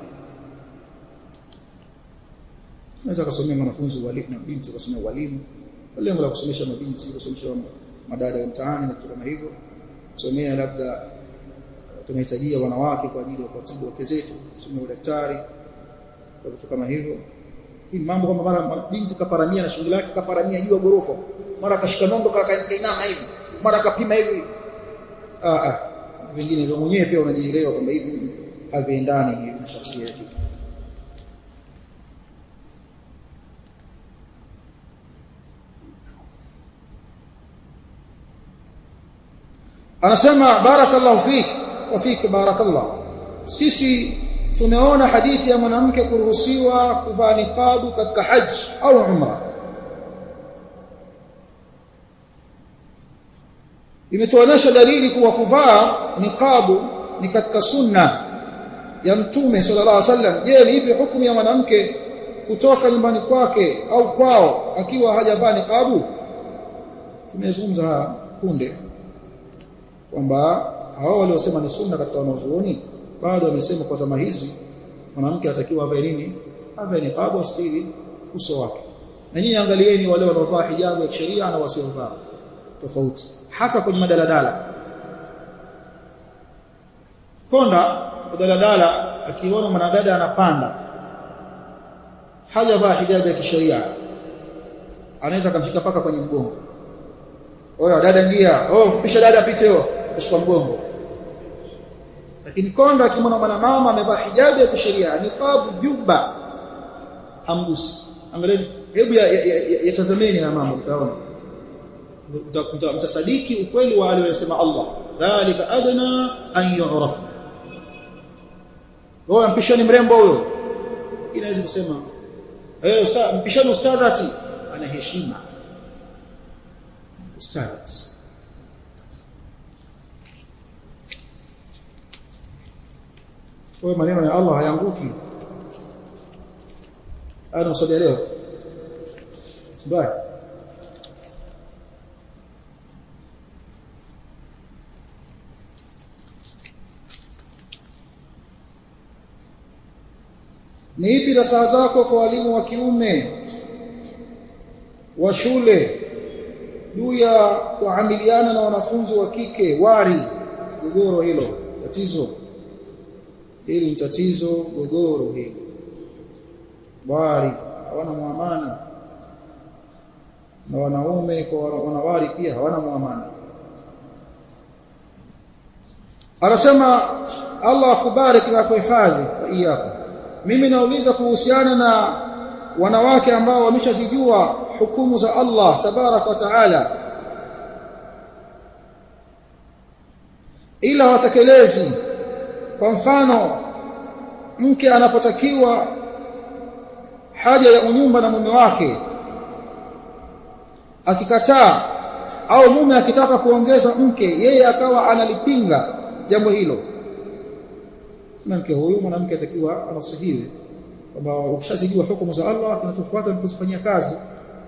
Naweza kusomea wanafunzi walimu na binti kusomea walimu, lengo la kusomesha mabinti, kusomesha madada wa mtaani na kitu kama hivyo. Kusomea labda tunahitajia wanawake kwa ajili ya kutibu wake zetu, kusomea udaktari kwa vitu kama hivyo. Hii mambo kama mara binti kaparamia na shughuli yake, kaparamia juu ya gorofa, mara kashika nondo kainama hivi, mara kapima hivi. Vingine ndio mwenyewe pia unajielewa kwamba hivi haviendani hivi na shakhsia yake. Anasema barakallahu fik wa fik barakallah. Sisi tumeona hadithi ya mwanamke kuruhusiwa kuvaa niqabu katika haji au umra. Imetuonesha dalili kuwa kuvaa niqabu ni katika sunna ya Mtume sallallahu alaihi wasallam. Je, ni ipi hukumu ya mwanamke kutoka nyumbani kwake au kwao akiwa hajavaa niqabu? Tumezungumza punde kwamba hao waliosema ni sunna katika wanazuoni bado wamesema kwa zama hizi mwanamke atakiwa avae nini? Avae niqabu, astiri uso wake. Na nyinyi angalieni wale wanaovaa hijabu ya sheria na wasiovaa, tofauti. Hata kwenye madaladala, konda madaladala akiona mwanadada anapanda hajavaa hijabu ya kisheria, anaweza kumshika paka kwenye mgongo. Oya dada ingia, pisha dada apite kushika mgongo. Lakini konda akimwona mwanamama amevaa hijabu ya kisheria, niqabu, juba, hamgusi. Angalieni, hebu yatazameni ya mambo, mtaona mtasadiki ukweli wa aliyosema Allah, dhalika adna an yu'rafu. Wao mpishani mrembo huyo, inaweza kusema mpishani ustadhati, ana heshima ustadhati. Kwa maneno ya Allah hayanguki. Ana msali leo mbaya. Ni ipi nasaha zako kwa walimu wa kiume wa shule juu ya kuamiliana na wanafunzi wa kike wari? Gogoro hilo tatizo, hili ni tatizo, gogoro hili. Wari hawana muamana na wanaume, kwa wanawari pia hawana muamana. Anasema Allah akubariki na kuhifadhi iyako. Mimi nauliza kuhusiana na wanawake ambao wameshazijua hukumu za Allah tabarak wa taala, ila watekelezi. Kwa mfano, mke anapotakiwa haja ya unyumba na mume wake akikataa, au mume akitaka kuongeza mke, yeye akawa analipinga jambo hilo, mke huyu mwanamke atakiwa anasihiwe kwamba ukishazijua hukumu za Allah, kinachofuata ni kuzifanyia kazi.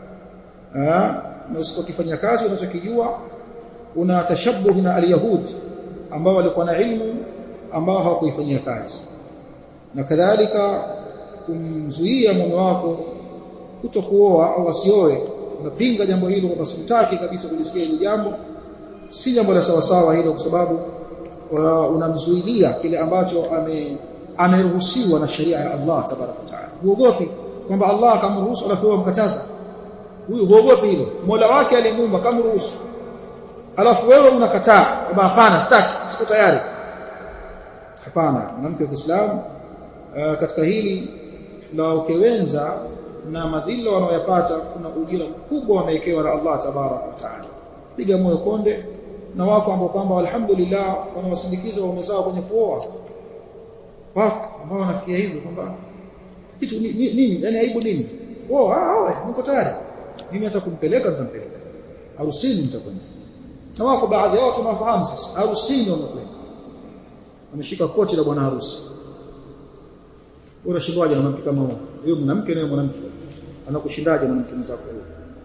Na usipokifanyia kazi unachokijua, una tashabbuh na al-yahud ambao walikuwa na ilmu ambao hawakuifanyia kazi. Na kadhalika kumzuia mume wako kutokuoa au asioe, unapinga jambo hilo kwa simtaki kabisa kulisikia hilo jambo, si jambo la sawa sawa hilo, kwa sababu unamzuilia kile ambacho ameruhusiwa na sheria ya Allah tabaraka taala. Huogopi kwamba Allah akamruhusu alafu wewe mkataza? Huyu huogopi hilo? Mola wake alimuumba kamruhusu, alafu wewe unakataa kwamba hapana, sitaki, siko tayari. Hapana, mwanamke wa Kiislamu katika hili la ukewenza na madhila wanaoyapata, kuna ujira mkubwa wamewekewa na Allah tabaraka taala. Piga moyo konde na wako ambao kwamba alhamdulillah wanawasindikiza waume zao kwenye kuoa, wako ambao wanafikia hivyo kwamba kitu nini, yani aibu nini kuoa, niko tayari mimi hata kumpeleka nitampeleka, harusini nitakwenda. Na wako baadhi yao tunafahamu sasa, harusini wanakwenda ameshika koti la bwana harusi. Unashindwaje na mwanamke kama huyo? Huyo mwanamke na mwanamke anakushindaje mwanamke mwenzako huyo?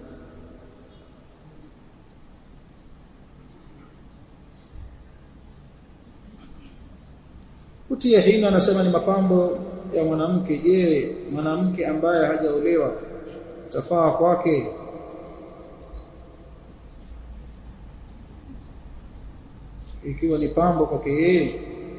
Kutia hina anasema ni mapambo ya mwanamke. Je, mwanamke ambaye hajaolewa tafaa kwake? Ikiwa ni pambo kwake yeye,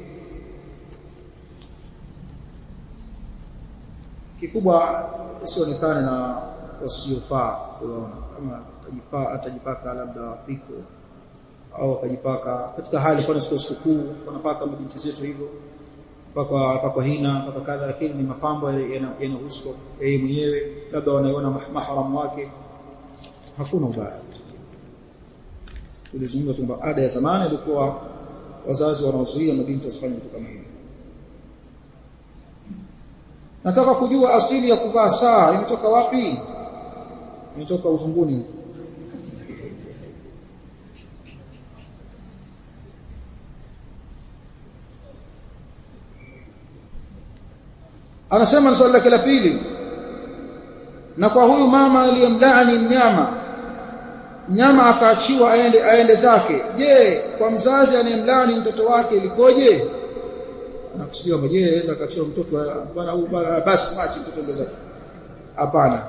kikubwa isionekane na wasiofaa kuona. Kama atajipaka labda piko au akajipaka katika hali kwa sikukuu, wanapaka mabinti zetu hivyo, paka hina, paka kadha, lakini ni mapambo yanahusu yeye mwenyewe, labda wanaona mahram wake, hakuna ubaya. Tulizungumza kwamba ada ya zamani ilikuwa wazazi wanaozuia mabinti wasifanye vitu kama hivi. Nataka kujua asili ya kuvaa saa imetoka wapi? Imetoka uzunguni. Anasema ni swali lake la pili, na kwa huyu mama aliyemlaani mnyama akaachiwa aende zake, je, kwa mzazi anayemlaani mtoto wake ilikoje? Anakusudia je, aweza akaachiwa mtoto bwana huyu basi mwache mtoto ende zake? Hapana.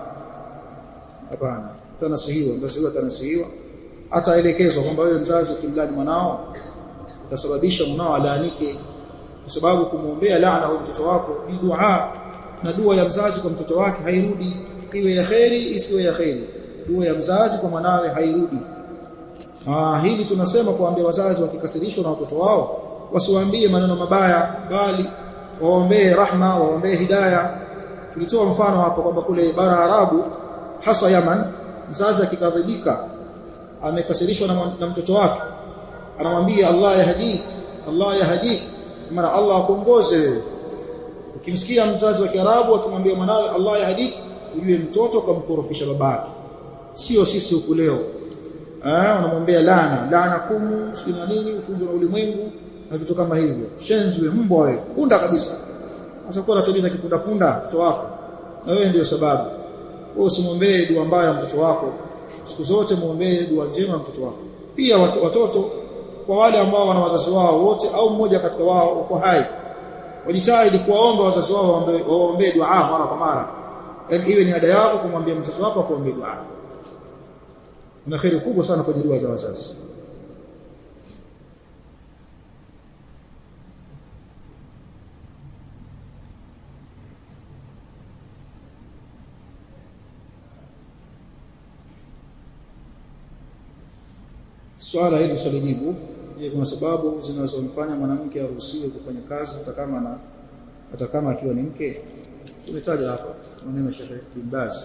Tanasihiwa, ataelekezwa kwamba wewe mzazi ukimlaani mwanao utasababisha mwanao alaanike, kwa sababu kumuombea laana huyo mtoto wako ni dua, na dua ya mzazi kwa mtoto wake hairudi, iwe ya khairi isiwe ya khairi. Dua ya mzazi kwa mwanawe hairudi. Hili tunasema kuambia wazazi wakikasirishwa na watoto wao wasiwaambie maneno mabaya, bali waombee rahma, waombee hidayah. Tulitoa mfano hapo kwamba kule bara Arabu, hasa Yaman, mzazi akikadhibika, amekasirishwa na mtoto wake, anamwambia Allah yahdik, maana Allah akuongoze wewe. Ukimsikia mzazi wa Kiarabu akimwambia mwanawe Allah yahdik, ujue mtoto kamkorofisha babake. Sio sisi huku leo. Wanamwambia laana kumu, sio nini, ufunzo na ulimwengu na vitu kama hivyo. Shenzwe mbwa wewe, punda kabisa. Atakuwa anatuliza kipunda mtoto wako, na wewe ndio sababu. Wewe usimwombee dua mbaya mtoto wako, siku zote muombee dua njema mtoto wako. Pia watoto, kwa wale ambao wana wazazi wao wote au mmoja katika wao uko hai, wajitahidi kuwaomba wazazi wao waombee dua mara kwa mara. Yaani iwe ni ada yako kumwambia mtoto wako kuombea dua. Kuna kheri kubwa sana kwa dua za wazazi. Swala hili swalijibu, je, kuna sababu zinazomfanya mwanamke aruhusiwe kufanya kazi hata kama akiwa ni mke? Tumetaja hapa maneno ya Sheikh Bin Baz.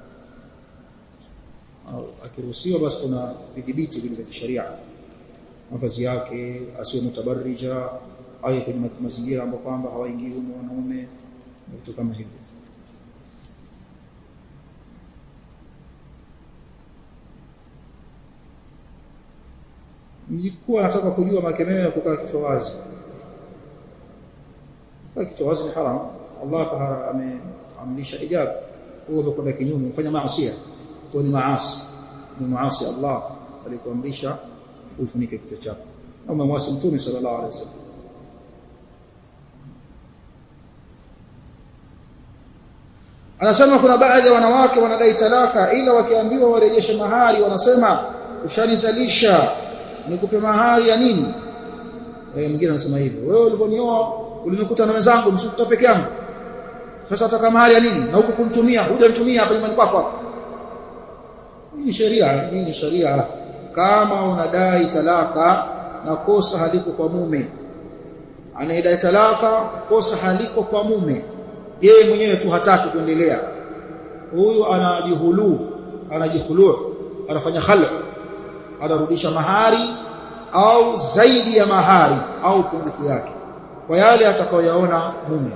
Akiruhusiwa basi kuna vidhibiti vile vya kisheria, mavazi yake asiwe mutabarrija, au kwenye mazingira ambapo kwamba hawaingii wanaume na vitu kama hivyo. Nilikuwa nataka kujua makemeo ya kukaa kichwa wazi. Kukaa kichwa wazi ni haram. Allah ameamrisha hijab. Huo umekwenda kinyume, ufanya maasi. Kwa ni maasi Allah alikuamrisha ufunike kichwa chako. Na umemwasi Mtume sallallahu alaihi wasallam. Anasema kuna baadhi ya wanawake wanadai talaka, ila wakiambiwa warejeshe mahari wanasema ushanizalisha, nikupe mahari ya nini? Mwingine anasema hivyo, wewe ulivyonioa ulinikuta na wenzangu, msikuta peke yangu, sasa nataka mahari ya nini? Na huko kumtumia, hujamtumia hapa nyumbani kwako hapa. Hii ni sharia. Kama unadai talaka na kosa haliko kwa mume, anayedai talaka kosa haliko kwa mume, yeye mwenyewe tu hataki kuendelea, huyu anajihulu, anafanya khala, anarudisha mahari au zaidi ya mahari au pungufu yake kwa yale atakayoyaona mume,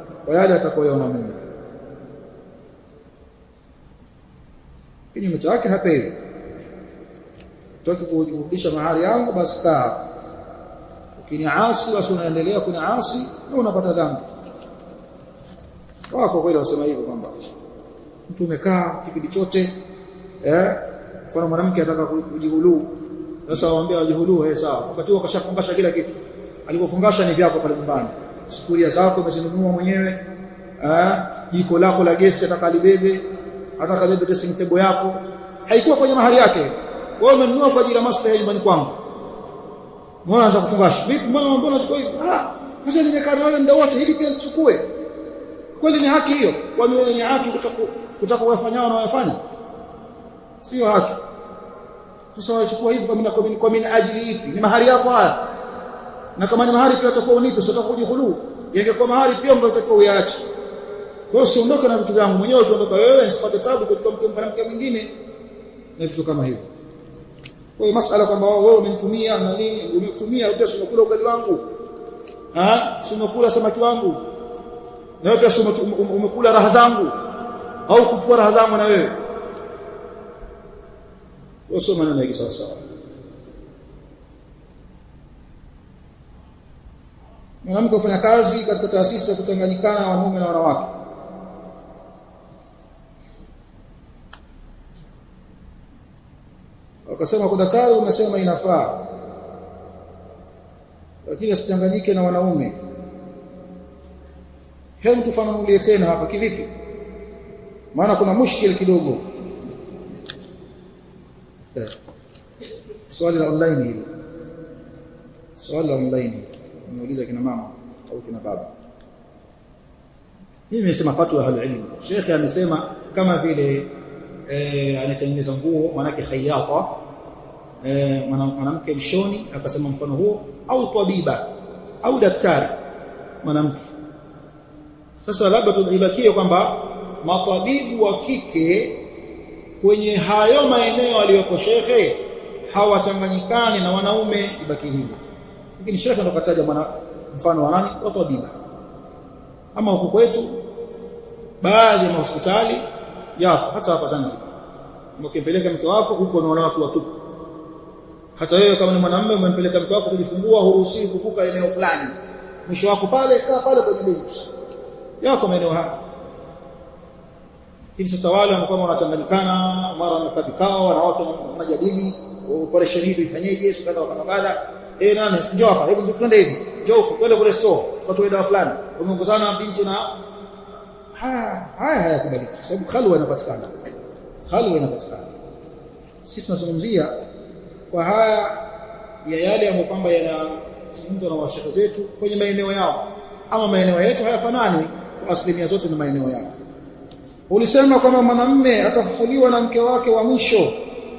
kinyume chake hapewi. Utaki kurudisha mahari yangu, basi kaa. Ukiniasi basi unaendelea kuniasi na unapata dhambi. Wako kweli wasema hivyo kwamba mtu umekaa kipindi chote mfano mwanamke anataka kujihulu, sasa waambia ajihulu sawa, wakati huo kashafungasha kila kitu, alipofungasha ni vyako pale nyumbani, sufuria zako umezinunua mwenyewe, jiko lako la gesi atakalibebe, atakabebe dressing table yako, haikuwa kwenye mahali yake, wewe umenunua kwa ajili ya maslahi ya nyumbani kwangu, mwanza kufungasha vipi? Mbona unachukua hivi? Sasa nimekaa na wewe muda wote, hivi pia zichukue? Kweli ni haki hiyo? Kwani wewe ni haki kutaka kufanya na wafanya? Sio haki. Sasa wachukua hivi kwa mimi ajili ipi? Ni mahali yako haya. Na kama ni mahali pia utakuwa unipe, sio utakuwa kujihulu. Ingekuwa mahali pia ndio utakuwa uache. Kwa hiyo usiondoke na vitu vyangu mwenyewe, ukiondoka wewe nisipate tabu kwa mwanamke mwingine na vitu kama hivyo. Kwa hiyo masuala kwamba wewe umenitumia na nini, unitumia utasema kula ugali wangu, simekula samaki wangu, na wewe pia umekula raha zangu au kuchukua raha zangu na wewe. Wasoma maneno hiki sawa sawa. Mwanamke ufanya kazi katika taasisi ya kuchanganyikana na wanaume na wanawake. Wakasema kwa daktari unasema inafaa, lakini asichanganyike na wanaume. Hebu tufafanulie tena hapa kivipi? Maana kuna mushkil kidogo. Swali la online hili. Swali la online. Nauliza kina mama au kina baba. Mimi nimesema fatwa ya ilmu. Sheikh amesema kama vile anatengeneza nguo, manake khayata, mwanamke mshoni, akasema mfano huo, au tabiba au daktari mwanamke. Sasa labda tuibakie kwamba matabibu wa kike kwenye hayo maeneo aliyopo shekhe hawachanganyikani na wanaume, ibaki hivyo. Lakini shekhe ndo kataja mfano wa nani? Wa tabiba. Ama huko kwetu baadhi ya hospitali yapo, hata hapa Zanzibar, ukimpeleka mke wako huko na wanawake watupu. Hata wewe kama ni mwanamume umempeleka mke wako kujifungua, huruhusiwi kuvuka eneo fulani, mwisho wako pale, kaa pale kwenye benchi yako maeneo haya. Hivi sasa wale ambao wanachanganyikana, mara wanakaa vikao, wanawake wanajadili operation hii ifanyeje, sikadha wakakada, nani njoo hapa, hebu twende hivi, njoo twende kule store tukatoe dawa fulani, umeongozana binti na haya hayakubaliki, sababu khalwa inapatikana. Sisi tunazungumzia kwa haya ya yale ambayo kwamba yanazungumzwa na washaka zetu kwenye maeneo yao, ama maeneo yetu hayafanani kwa asilimia zote na maeneo yao. Ulisema kwamba mwanamume atafufuliwa na mke wake wa mwisho.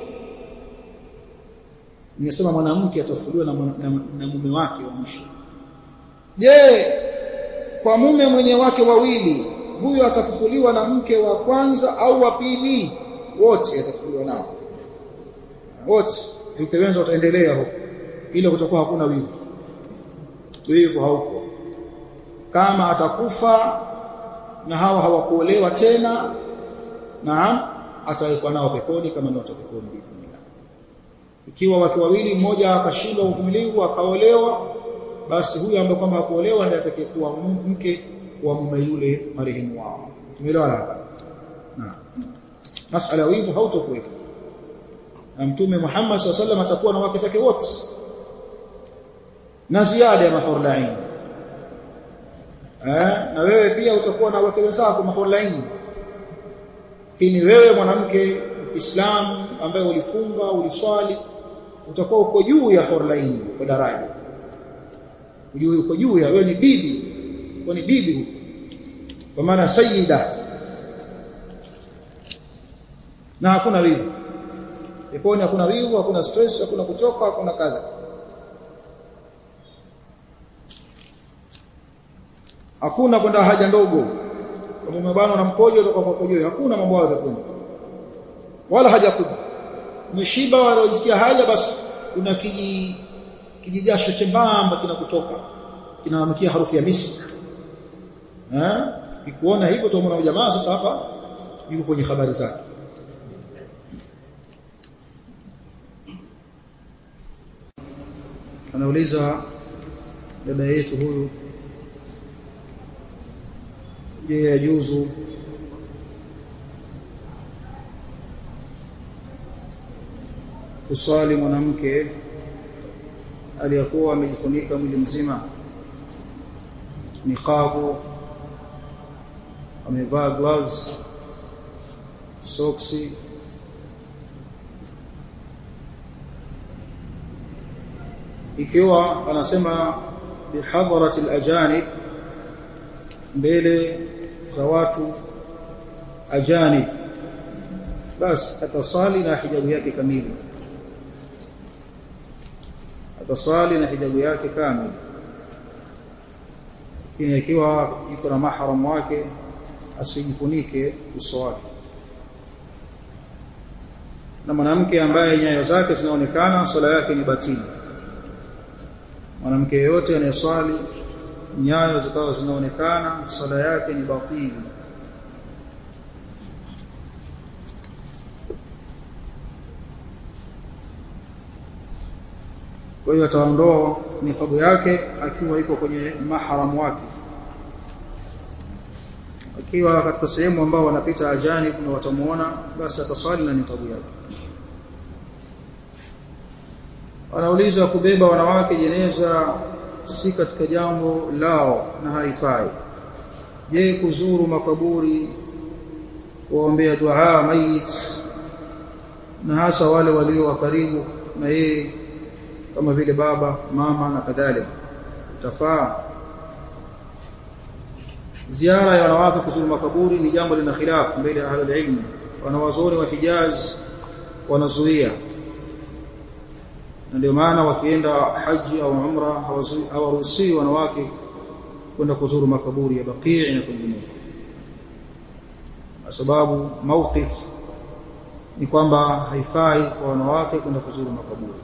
Nimesema mwanamke atafufuliwa na mume wake wa mwisho. Je, kwa mume mwenye wake wawili, huyo atafufuliwa na mke wa kwanza au wa pili? Wote atafufuliwa nao. Wote. Ukianza utaendelea huko. Ile kutakuwa hakuna wivu. Wivu haupo. Kama atakufa na hawa hawakuolewa tena, naam, atawekwa nao peponi kama ndio peponi hivi. Ikiwa wake wawili, mmoja akashindwa uvumilivu akaolewa, basi huyu ambaye kwamba hakuolewa ndiye atakayekuwa mke wa mume yule marehemu wao. Tumeelewana hapa? Naam. Masala ya wivu hautokuwepo. Na Mtume Muhammad SAW atakuwa na wake zake wote, na ziada ya mahurlain. Na wewe pia utakuwa na wake wenzako mahurlain. Lakini wewe mwanamke Muislamu ambaye ulifunga, uliswali, utakuwa uko juu ya hurlain kwa daraja. Uko juu ya, wewe ni bibi. Uko ni bibi. Kwa maana sayyida. Na hakuna wivu. Peponi hakuna wivu, hakuna stress, hakuna kuchoka, hakuna kadha. Hakuna kwenda haja ndogo. Kama umebana na mkojo kutoka kwa kojo, hakuna mambo hayo peponi. Wala haja kubwa. Umeshiba wala unasikia haja, basi kuna kijijasho chembamba kinakutoka. Kinanukia harufu ya miski. Ukikuona hivyo tuomona jamaa sasa hapa yuko kwenye habari zake. Anauliza dada yetu huyu, je, yajuzu kuswali mwanamke aliyakuwa amejifunika mwili mzima, niqabu, amevaa gloves, soksi, ikiwa anasema bihadharati al-ajanib, mbele za watu ajanib, basi atasali na hijabu yake kamili, atasali na hijabu yake kamili. Lakini ikiwa yuko na mahram wake asijifunike uso wake. Na mwanamke ambaye nyayo zake zinaonekana, swala yake ni batili. Mwanamke yeyote anayeswali nyayo zikawa zinaonekana, swala yake ni batili. Kwa hiyo ataondoa niqabu yake akiwa yuko kwenye mahram wake. Akiwa katika sehemu ambao wanapita ajanib na watamuona, basi ataswali na niqabu yake. Wanauliza, kubeba wanawake jeneza si katika jambo lao na haifai. Je, kuzuru makaburi kuombea dua mayit na hasa wale walio karibu na yeye kama vile baba, mama na kadhalika, tafaa? Ziara ya wanawake kuzuru makaburi ni jambo lina khilafu mbele ya ahli ilmu. Wanawazuoni wa Hijaz wanazuia, na ndio maana wakienda haji au umra hawaruhusiwi wanawake kwenda kuzuru makaburi ya Baqi' na kwingineko, kwa sababu mawqif ni kwamba haifai kwa wanawake kwenda kuzuru makaburi.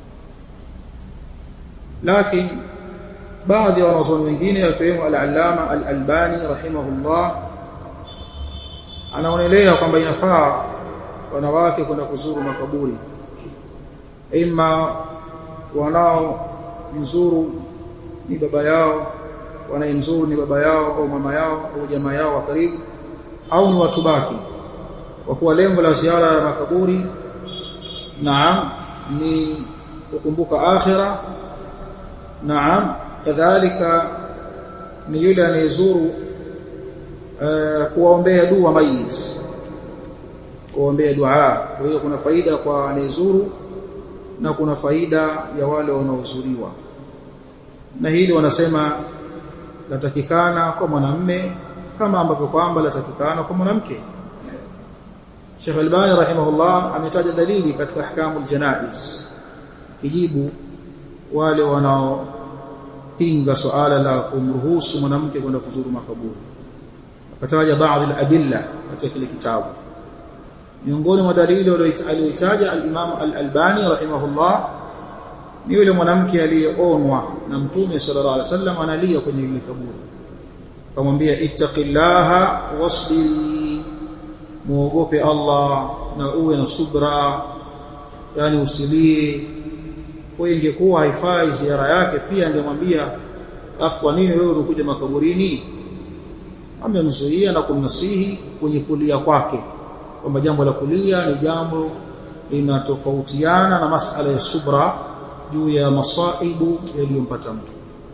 Lakini baadhi ya wanazuoni wengine akiwemo al-Allama al-Albani rahimahullah anaonelea kwamba inafaa wanawake kwenda kuzuru makaburi, ima wanao mzuru ni baba yao, wanayemzuru ni baba yao au mama yao au jamaa yao wa karibu, au ni watu baki, kwa kuwa lengo la ziara ya makaburi naam ni kukumbuka akhira. Naam, kadhalika ni yule anayezuru kuombea dua mayit, kuombea dua. Kwa hiyo kuna faida kwa anayezuru na kuna faida ya wale wanaozuriwa, na hili wanasema latakikana kwa mwanamume kama ambavyo kwamba latakikana kwa mwanamke. Sheikh Albani rahimahullah ametaja dalili katika ahkamul janaiz kijibu wale wanaopinga suala la kumruhusu mwanamke kwenda kuzuru makaburi. Akataja baadhi al-adilla katika kile kitabu. Miongoni mwa dalili aliyotaja al-Imam al-Albani rahimahullah ni yule mwanamke aliyeonwa na Mtume sallallahu alaihi wasallam analia kwenye ile kaburi, akamwambia ittaqillaha wasbiri, muogope Allah na uwe na subra, yani usilie. Kwa ingekuwa haifai ziara yake, pia angemwambia afu kwa nini wewe unakuja makaburini? Amemzuia na kumnasihi kwenye kulia kwake, kwamba jambo la kulia ni jambo linatofautiana na masala ya subra juu ya masaibu yaliyompata mtu.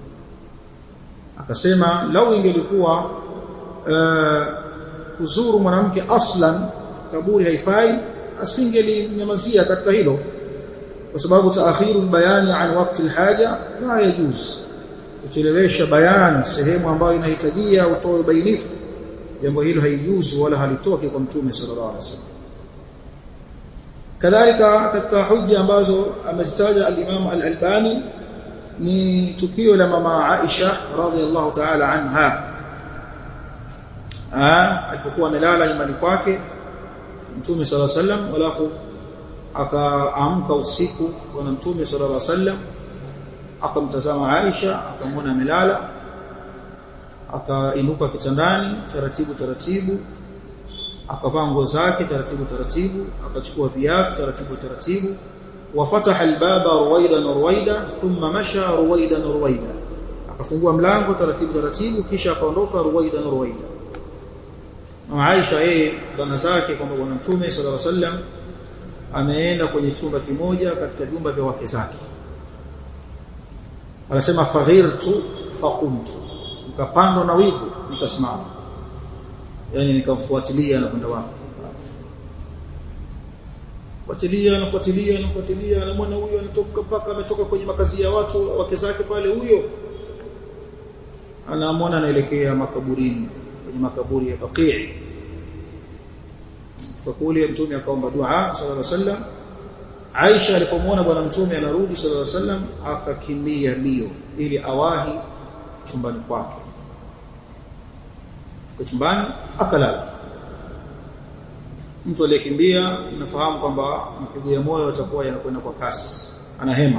Akasema lau ingelikuwa kuzuru mwanamke aslan kaburi haifai, asingelinyamazia katika hilo, kwa sababu taakhiru bayani an waqti alhaja la yajuz. Kuchelewesha bayani sehemu ambayo inahitajia utoe bainifu, jambo hilo haijuzu wala halitoki kwa Mtume sallallahu alaihi wasallam. Kadhalika katika hujja ambazo amezitaja al-Imam al-Albani ni tukio la mama Aisha radhiyallahu ta'ala anha. Alipokuwa amelala nyumbani kwake Mtume sallallahu alaihi wasallam, alafu akaamka usiku kwa Mtume sallallahu alaihi wasallam, akamtazama Aisha, akamwona amelala, akainuka kitandani taratibu, akavaa nguo zake taratibu, akachukua viatu taratibu, wafataha albaba ruwaida thumma masha ruwaida, akafungua mlango taratibu, kisha akaondoka ruwaida. Na Aisha yeye dhana zake kwamba bwana Mtume sallallahu alaihi wasallam ameenda kwenye chumba kimoja katika vyumba vya wake zake. Anasema faghirtu faqumtu, nikapandwa na wivu nikasimama, yani nikamfuatilia na kwenda wapi, nafuatilia na mwana huyo anatoka mpaka ametoka kwenye makazi ya watu wake zake pale, huyo anaamona anaelekea makaburini, kwenye makaburi ya Baqi'. Fakuli mtume akaomba dua sallallahu alaihi wasallam. Aisha alipomwona bwana mtume anarudi sallallahu alaihi wasallam akakimbia mbio ili awahi chumbani kwake. Kwa chumbani akalala. Mtu aliyekimbia unafahamu kwamba mapigo ya moyo yatakuwa yanakwenda kwa kasi, anahema.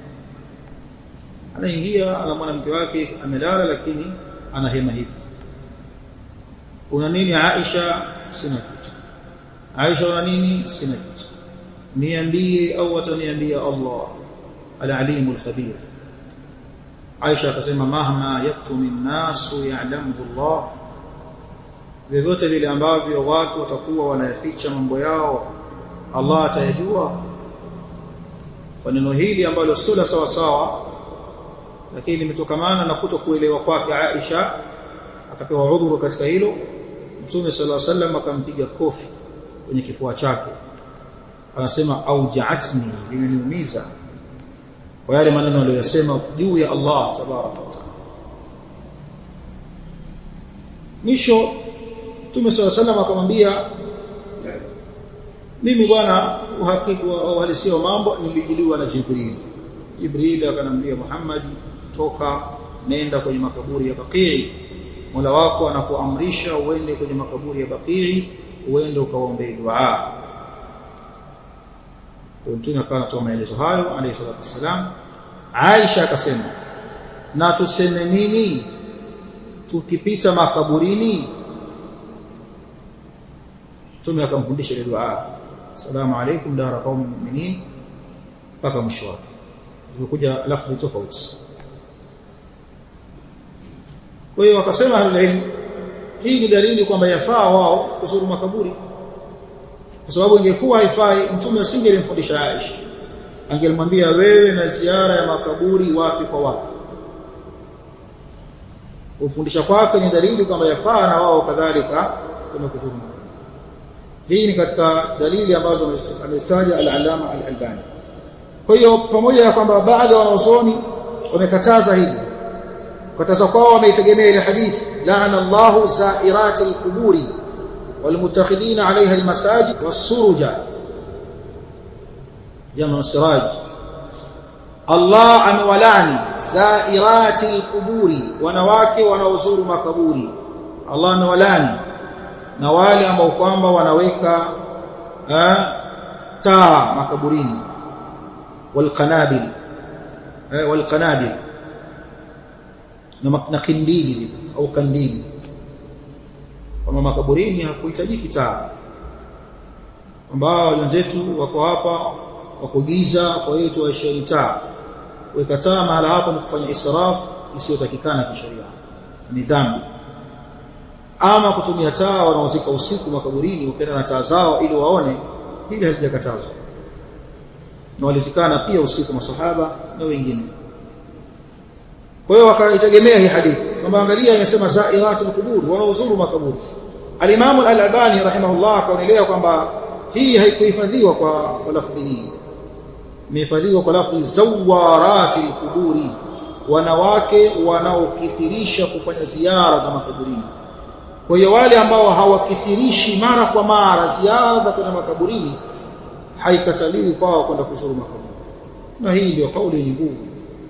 Anaingia anamwona mke wake amelala lakini anahema hivi. Una nini Aisha? Sina kitu. Aisha una nini? Sina kitu. Niambie au ataniambia Allah al-alimul khabir. Aisha akasema mahma yaktumin nasu ya'lamu Allah, vyovyote vile ambavyo watu watakuwa wanayaficha mambo yao Allah atayajua. Kwa neno hili ambalo sio sawa sawa, lakini limetokamana na kutokuelewa kwake Aisha, akapewa udhuru katika hilo. Mtume sallallahu alaihi wasallam akampiga kofi kwenye kifua chake, anasema auja'atni, limeniumiza kwa yale maneno aliyosema juu ya Allah tabaraka wa taala. Mwisho Mtume sallallahu alaihi wasallam akamwambia, mimi bwana uhakika wa uhalisia wa mambo nilijiliwa na Jibril akanambia, Muhammad, toka nenda kwenye makaburi ya Baqi', Mola wako anakuamrisha uende kwenye makaburi ya Baqi', uende ukaombe dua. Mtume akatoa maelezo hayo alayhi salatu wasalam. Aisha akasema, na tuseme nini tukipita makaburini? Mtume akamfundisha ile dua, assalamu alaykum dara qaumil mu'minin, mpaka mwisho wake. Zilikuja lafzi tofauti. Kwa hiyo wakasema ahlul, hii ni dalili kwamba yafaa wao kuzuru makaburi, kwa sababu ingekuwa haifai mtume asingelimfundisha Aisha, angelimwambia wewe na ziara ya makaburi wapi kwa wapi. Kufundisha kwake ni dalili kwamba yafaa na wao kadhalika kuna kuzuru makaburi. Hii ni katika dalili ambazo amestaja al-Allama al-Albani. Kwa hiyo pamoja na kwamba baadhi ya wanazuoni wamekataza hili, kukataza kwao wameitegemea ile hadithi, la'ana Allahu za'irati al-quburi والمتخذين عليها المساجد والسرج، جمع السراج. Allah amewalani zairati al-quburi, wanawake wanaozuru makaburi. Allah amewalani na wale ambao kwamba wanaweka taa makaburini, walqanabil na kindili zipo au kandili. Kama makaburini hakuhitajiki taa, ambao wenzetu wako hapa wako giza, kwa hiyo tuwasheni taa. Weka taa mahala hapo ni kufanya israfu isiyotakikana kisheria, ni dhambi. Ama kutumia taa wanaozika usiku makaburini, wapenda na taa zao ili waone, hili halijakatazwa. Na walizikana pia usiku masahaba na wengine. Kwa hiyo wakaitegemea hii hadithi kwamba angalia, inasema zairatul qubur, wanaozuru makaburi. Al-Imam al-Albani rahimahullah akaonelea kwamba hii haikuhifadhiwa kwa lafzi hii, imehifadhiwa kwa lafzi zawaratil quburi, wanawake wanaokithirisha kufanya ziara za makaburini. Kwa hiyo wale ambao hawakithirishi mara kwa mara ziara za kwenda makaburini, haikataliwi kwao kwenda kuzuru makaburi. Na hii ndio kauli yenye nguvu.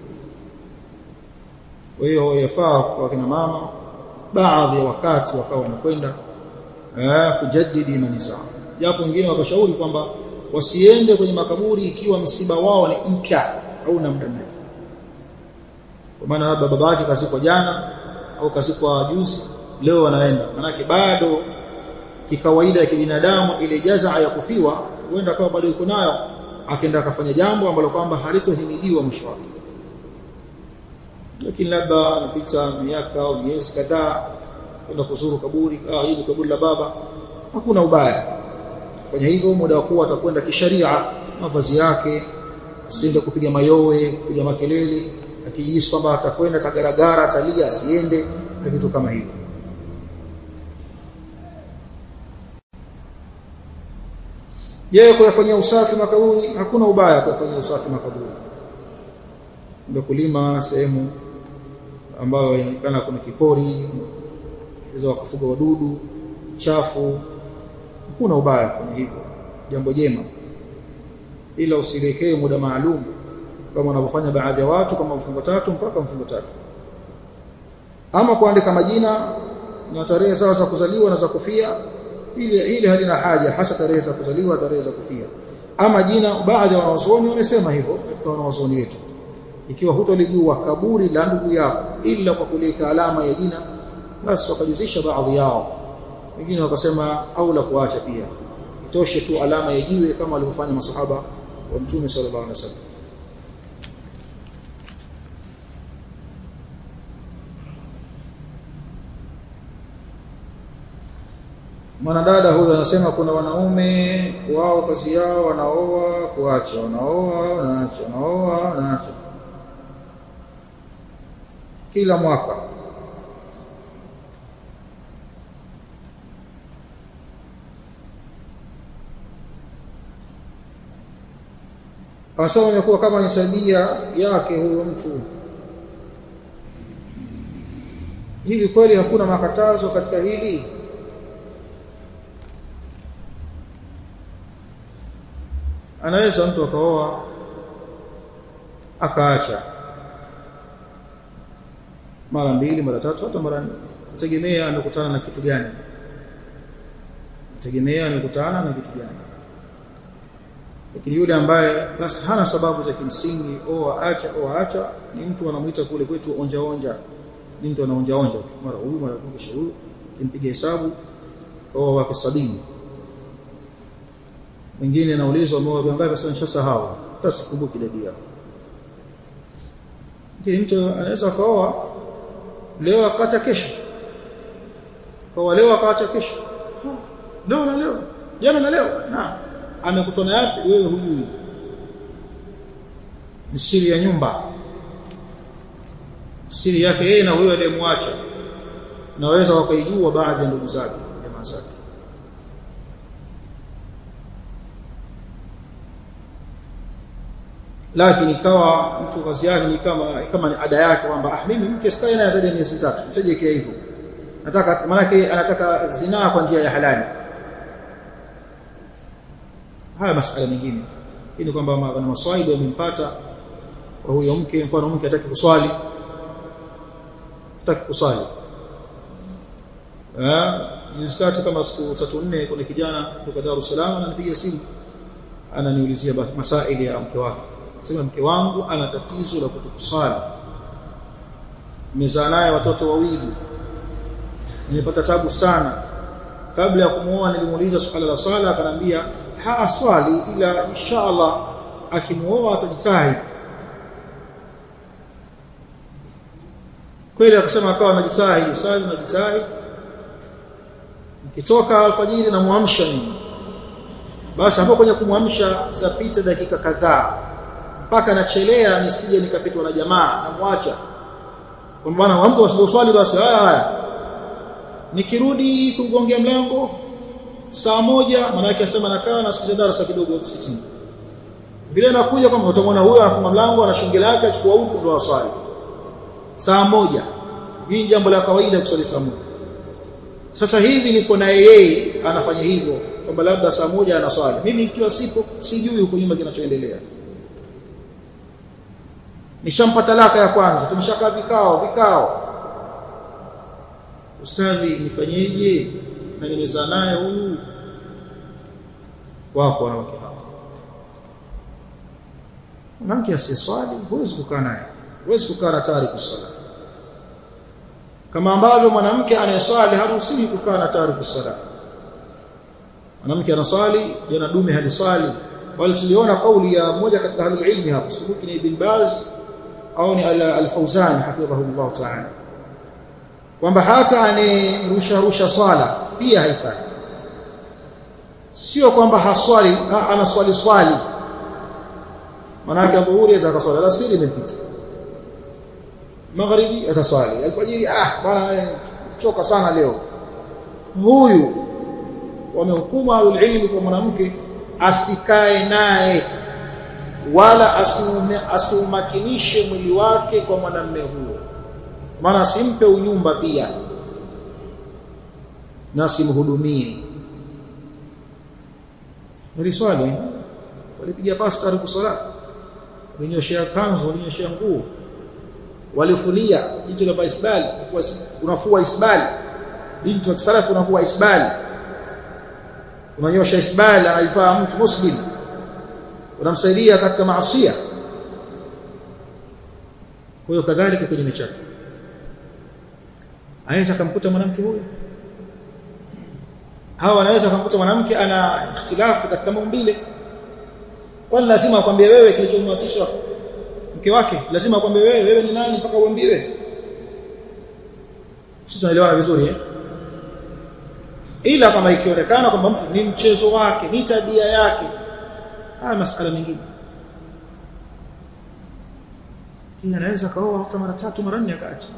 Kwa hiyo yafaa kwa kina mama baadhi ya wakati wakawa wanakwenda kujaddidi imani zao, japo wengine wakashauri kwamba wasiende kwenye makaburi ikiwa msiba wao ni mpya au na muda mrefu. Kwa maana labda babake kazikwa jana au kazikwa juzi, leo wanaenda, manake bado kikawaida ya kibinadamu ile jazaa ya kufiwa huenda kama bado yuko nayo, akaenda akafanya jambo ambalo kwamba halitohimidiwa mwisho wake. Lakini labda anapita miaka au miezi kadhaa kwenda kuzuru kaburi, hili kaburi la baba, hakuna ubaya. Kufanya hivyo muda wa kuwa atakwenda kisharia, mavazi yake asiende kupiga mayowe, kupiga makelele, akijihisi kwamba atakwenda tagaragara, atalia, asiende na vitu kama hivyo. Je, kuyafanyia usafi makaburi? Hakuna ubaya kuyafanyia usafi makaburi. Ndio kulima sehemu ambayo inaonekana kuna kipori, hizo wakafuga wadudu chafu, hakuna ubaya kufanya hivyo, jambo jema, ila usiwekee muda maalum kama wanavyofanya baadhi ya watu, kama mfungo 3 mpaka mfungo 3. Ama kuandika majina na tarehe zao za kuzaliwa na za kufia, ile halina haja, hasa tarehe za kuzaliwa, tarehe za kufia. Ama jina, baadhi ya wanazuoni wamesema hivyo, katika wanazuoni wetu, ikiwa hutolijua kaburi la ndugu yako ila kwa kuleka alama ya jina, basi wakajuzisha baadhi yao. Wengine wakasema au la kuacha pia, itoshe tu alama ya jiwe kama walivyofanya masahaba wa Mtume sallallahu alaihi wasallam. Mwanadada huyu anasema kuna wanaume wao kazi yao wanaoa kuacha, wanaoa wanaacha, wanaoa wanaacha kila mwaka. Anasema imekuwa kama ni tabia yake huyo mtu. Hivi kweli hakuna makatazo katika hili? Anaweza mtu akaoa akaacha mara 2 mara 3 hata mara 4, kutegemea amekutana na kitu gani, lakini yule ambaye basi hana sababu za kimsingi, acha, ni mtu anamuita kule kwetu onja, ni mtu anaonja tu, mara huyu mara kisha huyu, kimpiga hesabu kwa wake 70. Mwingine anaulizwa mmoja wangapi, sasa nishasahau, tasikumbuki idadi yao. Ndiye mtu anaweza kaoa leo akaacha kesho, leo akaacha kesho, leo na leo, jana na leo, na amekutana yapi wewe hujui. Ni siri ya nyumba, siri yake yeye na wewe aliyemwacha, naweza wakaijua baadhi ya ndugu zake, jamaa zake. Lakini ikawa mtu kazi yake ni kama ni ada yake kwamba mimi mke sikae naye zaidi ya miezi 3, usijekea hivyo, anataka zinaa kwa njia ya halali. Haya masuala mengine, hii ni kwamba kuna maswaibu yamempata kwa huyo mke. Mfano mke hataki kuswali, nisikati kama siku 3-4, kuna kijana kutoka Dar es Salaam ananipigia simu, ananiulizia masaili ya mke wake. Sema mke wangu ana tatizo la kutokusali, nimezaa naye watoto 2, nimepata tabu sana. Kabla ya kumuoa nilimuuliza swala la sala, akanambia swali, ila inshallah akimuoa atajitahidi. Kweli akasema, akawa anajitahidi, swali anajitahidi. Nikitoka alfajiri na muamsha mimi, basi hapo kwenye kumwamsha zapita dakika kadhaa mpaka nachelea nisije nikapitwa na jamaa, na muacha kwa bwana wangu wasiboswali. Basi haya nikirudi kumgongea mlango saa 1, maana yake asema nakaa nasikiza darasa kidogo msikitini, vile nakuja kama utamwona huyo anafunga mlango, ana shinge lake, achukua udhu ndo aswali saa 1. Hii ni jambo la kawaida kuswali saa 1. Sasa hivi niko na yeye anafanya hivyo, kwamba labda saa 1 anaswali, mimi ikiwa sipo sijui huko nyuma kinachoendelea. Nishampa talaka ya kwanza, tumeshakaa vikao, ustadhi nifanyeje na nimezaa naye huyu. Wako wanawake hao, mwanamke asiyeswali huwezi kukaa naye, huwezi kukaa na tariku sala, kama ambavyo mwanamke anayeswali haruhusiwi kukaa na tariku sala. Mwanamke anaswali, jana dume haliswali. Bali tuliona kauli ya mmoja katika ahlul ilmi hapo, sikumbuki ni Ibn Baz au ni Al-Fawzan hafidhahullah ta'ala, kwamba hata anarusha swala pia haifai. sio kwamba haswali, ana swali maana yake dhuhuri aweza akaswali, alasiri imepita, magharibi ataswali, alfajiri bana choka sana leo. Huyu wamehukumu ahlul-ilm kwa mwanamke asikae naye wala asiumakinishe mwili wake kwa mwanamume huyo, maana asimpe unyumba pia na asimhudumie. Ni swali walipiga pasta kusala, walinyoshia kanzu, walinyoshia nguo, walifulia jicho la isbali, unafua isbali, binti wa kisalafu unafua isbali, unanyosha isbali, anaifaa mtu muslim, unamsaidia katika maasiya. Kwa hiyo kadhalika kinyume chake, anaweza kumkuta mwanamke huyo, hawa anaweza kumkuta mwanamke ana ikhtilafu katika maumbile, kwa lazima akwambie wewe kilichomwatisha mke wake, lazima akwambie wewe ni nani mpaka uambiwe. Sisi tunaelewana vizuri ila kama ikionekana kwamba mtu ni mchezo wake, ni tabia yake, masuala mengine. Kile anaweza kaoa hata mara 3 mara 4 akaacha.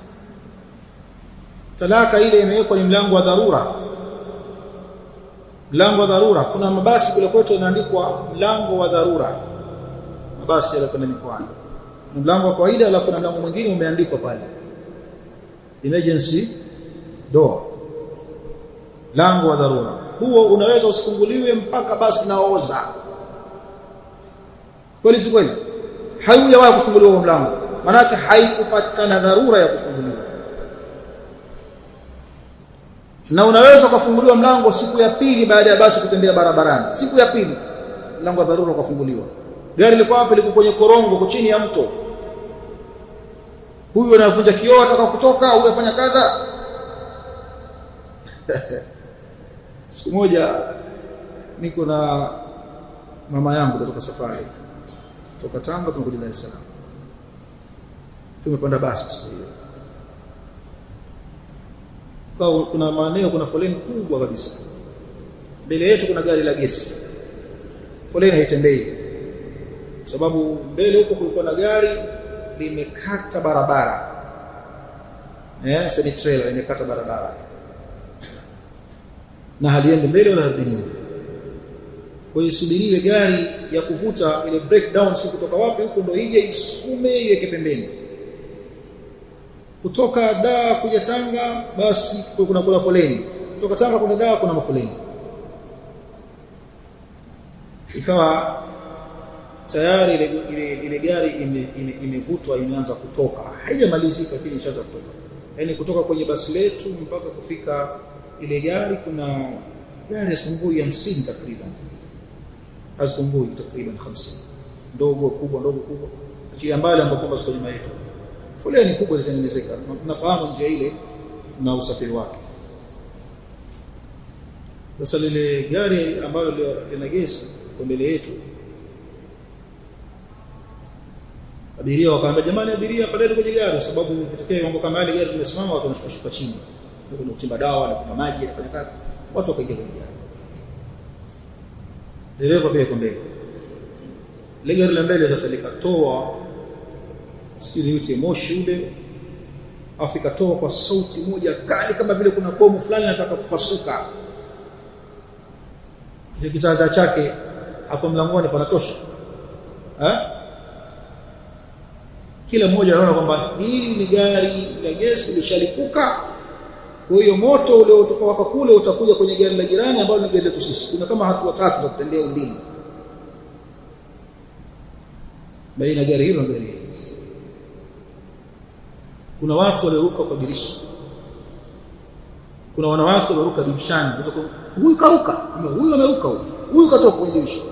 Talaka ile imewekwa ni mlango wa dharura. Mlango wa dharura, kuna mabasi kule kwetu inaandikwa mlango wa dharura. Mabasi yale kuna mikoani. Kuna mlango wa kawaida alafu na mlango mwingine umeandikwa pale, emergency door. Mlango wa dharura. Huo unaweza usifunguliwe mpaka basi naoza. Kweli si kweli? Haujawahi kufunguliwa huo mlango. Maana yake haikupatikana dharura ya kufunguliwa. Na unaweza kufunguliwa mlango siku ya pili baada ya basi kutembea barabarani. Siku ya pili mlango wa dharura ukafunguliwa. Gari liko wapi? Liko kwenye korongo, kwa chini ya mto. Huyu anavunja kioo ataka kutoka, huyu afanya kadha. Siku moja niko na mama yangu kutoka safari kutoka Tanga tunakuja Dar es Salaam. Tumepanda basi siku hiyo. Kuna maeneo kuna foleni kubwa kabisa. Mbele yetu kuna gari la gesi. Foleni haitembei. Sababu mbele huko kulikuwa na gari limekata barabara. Semi trailer imekata barabara. Na haliendi mbele wala harudi nyuma. Kwa hiyo subiriwe gari ya kuvuta ile breakdown si kutoka wapi huko ndo ije isukume iweke pembeni. Kutoka Dar kuja Tanga basi kuna kula foleni. Kutoka Tanga kuna Dar kuna mafoleni. Ikawa tayari ile gari imevutwa imeanza kutoka. Haijamalizika lakini ishaanza kutoka. Yaani kutoka kwenye basi letu mpaka kufika ile gari kuna gari zipungui 50 takriban. Hazipungui takriban 50. Ndogo kubwa ndogo kubwa. Achili mbali ambapo kwamba siko nyuma yetu. Foleni kubwa ilitengenezeka. Tunafahamu njia ile na usafiri wake. Sasa lile gari ambalo lina gesi kwa mbele yetu, abiria wakaambia jamani, abiria pale kwenye gari, kwa sababu kitokea mambo kama yale gari limesimama watu wanashuka chini. Kuna kuchimba dawa na kuna maji na kufanya kazi. Watu wakaingia kwenye gari. Dereva pia yuko mbele. Ile gari la mbele sasa likatoa sikili yote moshi ule, afikatoa kwa sauti moja kali kama vile kuna bomu fulani nataka kupasuka. Ile kizaza chake hapo mlangoni panatosha. Kila mmoja anaona kwamba hii ni gari la gesi lishalipuka. Kwa hiyo moto ule utakaotoka kule utakuja kwenye gari la jirani ambalo ni gari la kusisi. Kuna kama hatua 3 za kutembea mbili. Baina gari hilo na gari hilo. Kuna watu walioruka kwa dirisha. Kuna wanawake walioruka dirishani. Huyu karuka, huyu ameruka huyu katoka kwenye dirisha.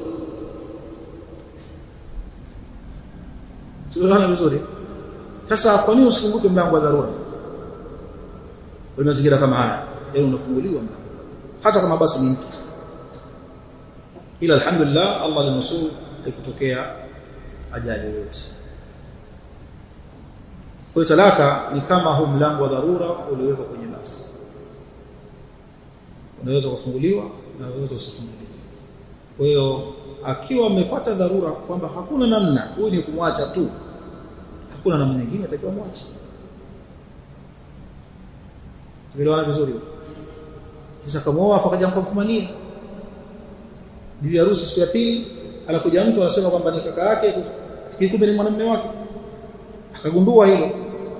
Tunaona vizuri. Sasa kwa nini usifunguke mlango wa dharura? Kwa mazingira kama haya, yaani unafunguliwa mlango. Hata kama basi ni mtu. Ila alhamdulillah Allah alinusuru ikitokea ajali yoyote. Kwa talaka ni kama huu mlango wa dharura uliowekwa kwenye basi. Unaweza kufunguliwa na unaweza usifunguliwe. Kwa hiyo akiwa amepata dharura kwamba hakuna namna, huyu ni kumwacha tu, hakuna namna nyingine, atakiwa mwache. Tumeelewana vizuri? Kisha kama wafa akaja kumfumania bibi harusi, siku ya pili anakuja mtu anasema kwamba ni kaka yake, kikumbe ni mwanamume wake, akagundua hilo,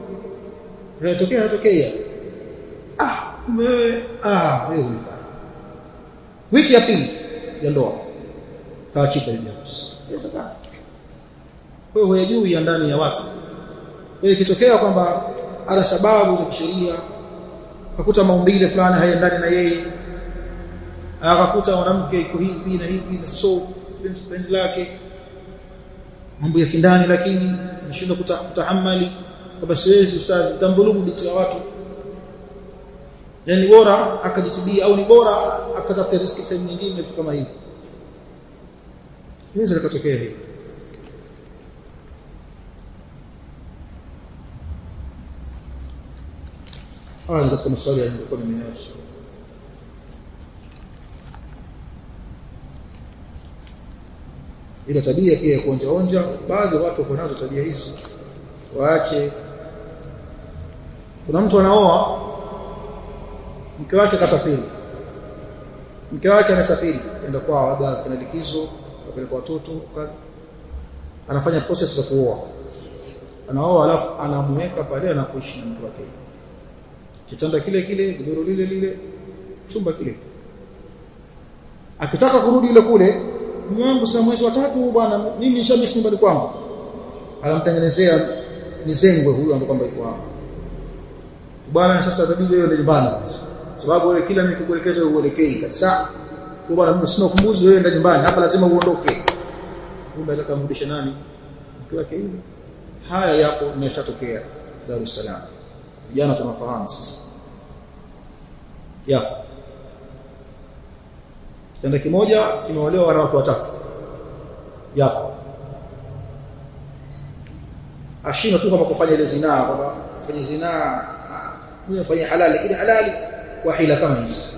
hatokea kumbe wewe unifanya. Wiki ya pili ya ndoa kaachika bibi harusi. Sasa kwa hiyo juu ya ndani ya watu. Kwa hiyo ikitokea kwamba ana sababu za kisheria, akakuta maumbile fulani hayaendani na yeye, akakuta mwanamke iko hivi na hivi na so penzi lake mambo ya kindani, lakini anashindwa kutahamali, kama siwezi ustadhi tamdhulumu binti ya watu, yani bora akajitibia au ni bora akatafuta riziki sehemu nyingine, vitu kama hivi inaweza kutokea hivi. Ni katika maswali yalikuwa nimeacha. Ile tabia pia ya kuonja, baadhi ya watu wako nazo tabia hizi, waache. Kuna mtu anaoa, mke wake kasafiri, mke wake anasafiri kwenda kwao, labda kuna likizo, kupeleka watoto, anafanya process za kuoa, anaoa alafu anamweka pale na kuishi na mke wake, kitanda kile godoro lile, chumba kile. Akitaka kurudi ile kule, mume wangu sasa mwezi wa 3 bwana, mimi nishamisi nyumbani kwangu, anamtengenezea mizengwe huyu ambaye kwamba iko hapo bwana. Sasa tabidi wewe ndio nyumbani basi, sababu wewe kila nikikuelekeza uelekei kabisa. Kwa bwana, mimi sina ufumbuzi, wewe ndio nyumbani hapa, lazima uondoke. Kumbe ataka kumrudisha nani? Mke wake yule. Haya yapo nimeshatokea Dar es Salaam, vijana tunafahamu sasa. Kitanda kimoja kimeolewa wanawake 3. Ashina tu kama kufanya ile zinaa, kama kufanya zinaa, unafanya halali, lakini halali kwa hila kama hizi.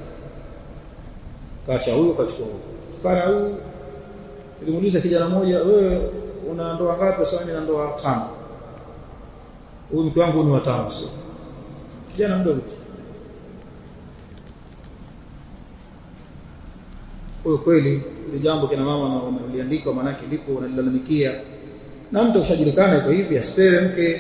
Kacha huyo kachukua huyo. Kana huyu nilimuuliza kijana mmoja, wewe una ndoa ngapi? Sasa mimi na ndoa 5. Huyu mke wangu ni wa 5 sio. Kijana mdogo tu. Kwa kweli ile jambo kina mama na wameliandika, maana yake lipo unalilalamikia, na mtu ushajulikana iko hivi, asipewe mke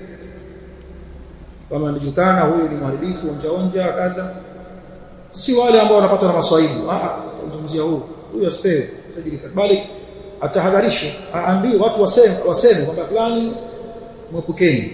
kama anajulikana huyu ni mharibifu, onja kadha. Si wale ambao wanapata na maswaibu, kuzungumzia huyu asipewe, ushajulikana, bali atahadharishwe, aambiwe watu waseme kwamba fulani mwepukeni.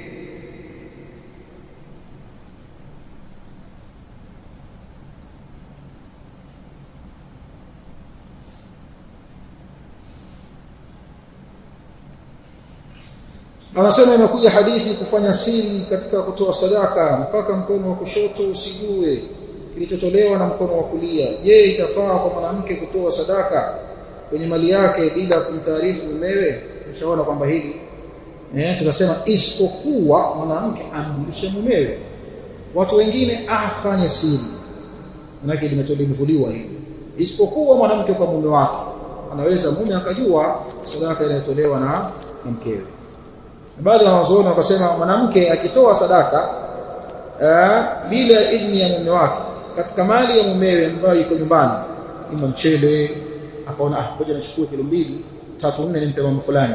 Anasema imekuja hadithi kufanya siri katika kutoa sadaka mpaka mkono wa kushoto usijue kilichotolewa na mkono wa kulia. Je, itafaa kwa mwanamke kutoa sadaka kwenye mali yake bila kumtaarifu mumewe? Tushaona kwamba hili tunasema isipokuwa mwanamke amjulishe mumewe. Watu wengine afanye siri, manake limetolewa hili. Isipokuwa mwanamke kwa mume wake, anaweza mume akajua sadaka inayotolewa na mkewe. Baadhi ya wanazuoni wakasema mwanamke akitoa sadaka bila idhini ya mume wake katika mali ya mumewe ambayo iko nyumbani, ima mchele, akaona ngoja nichukue kilo 2, 3, 4 nimpe mama fulani,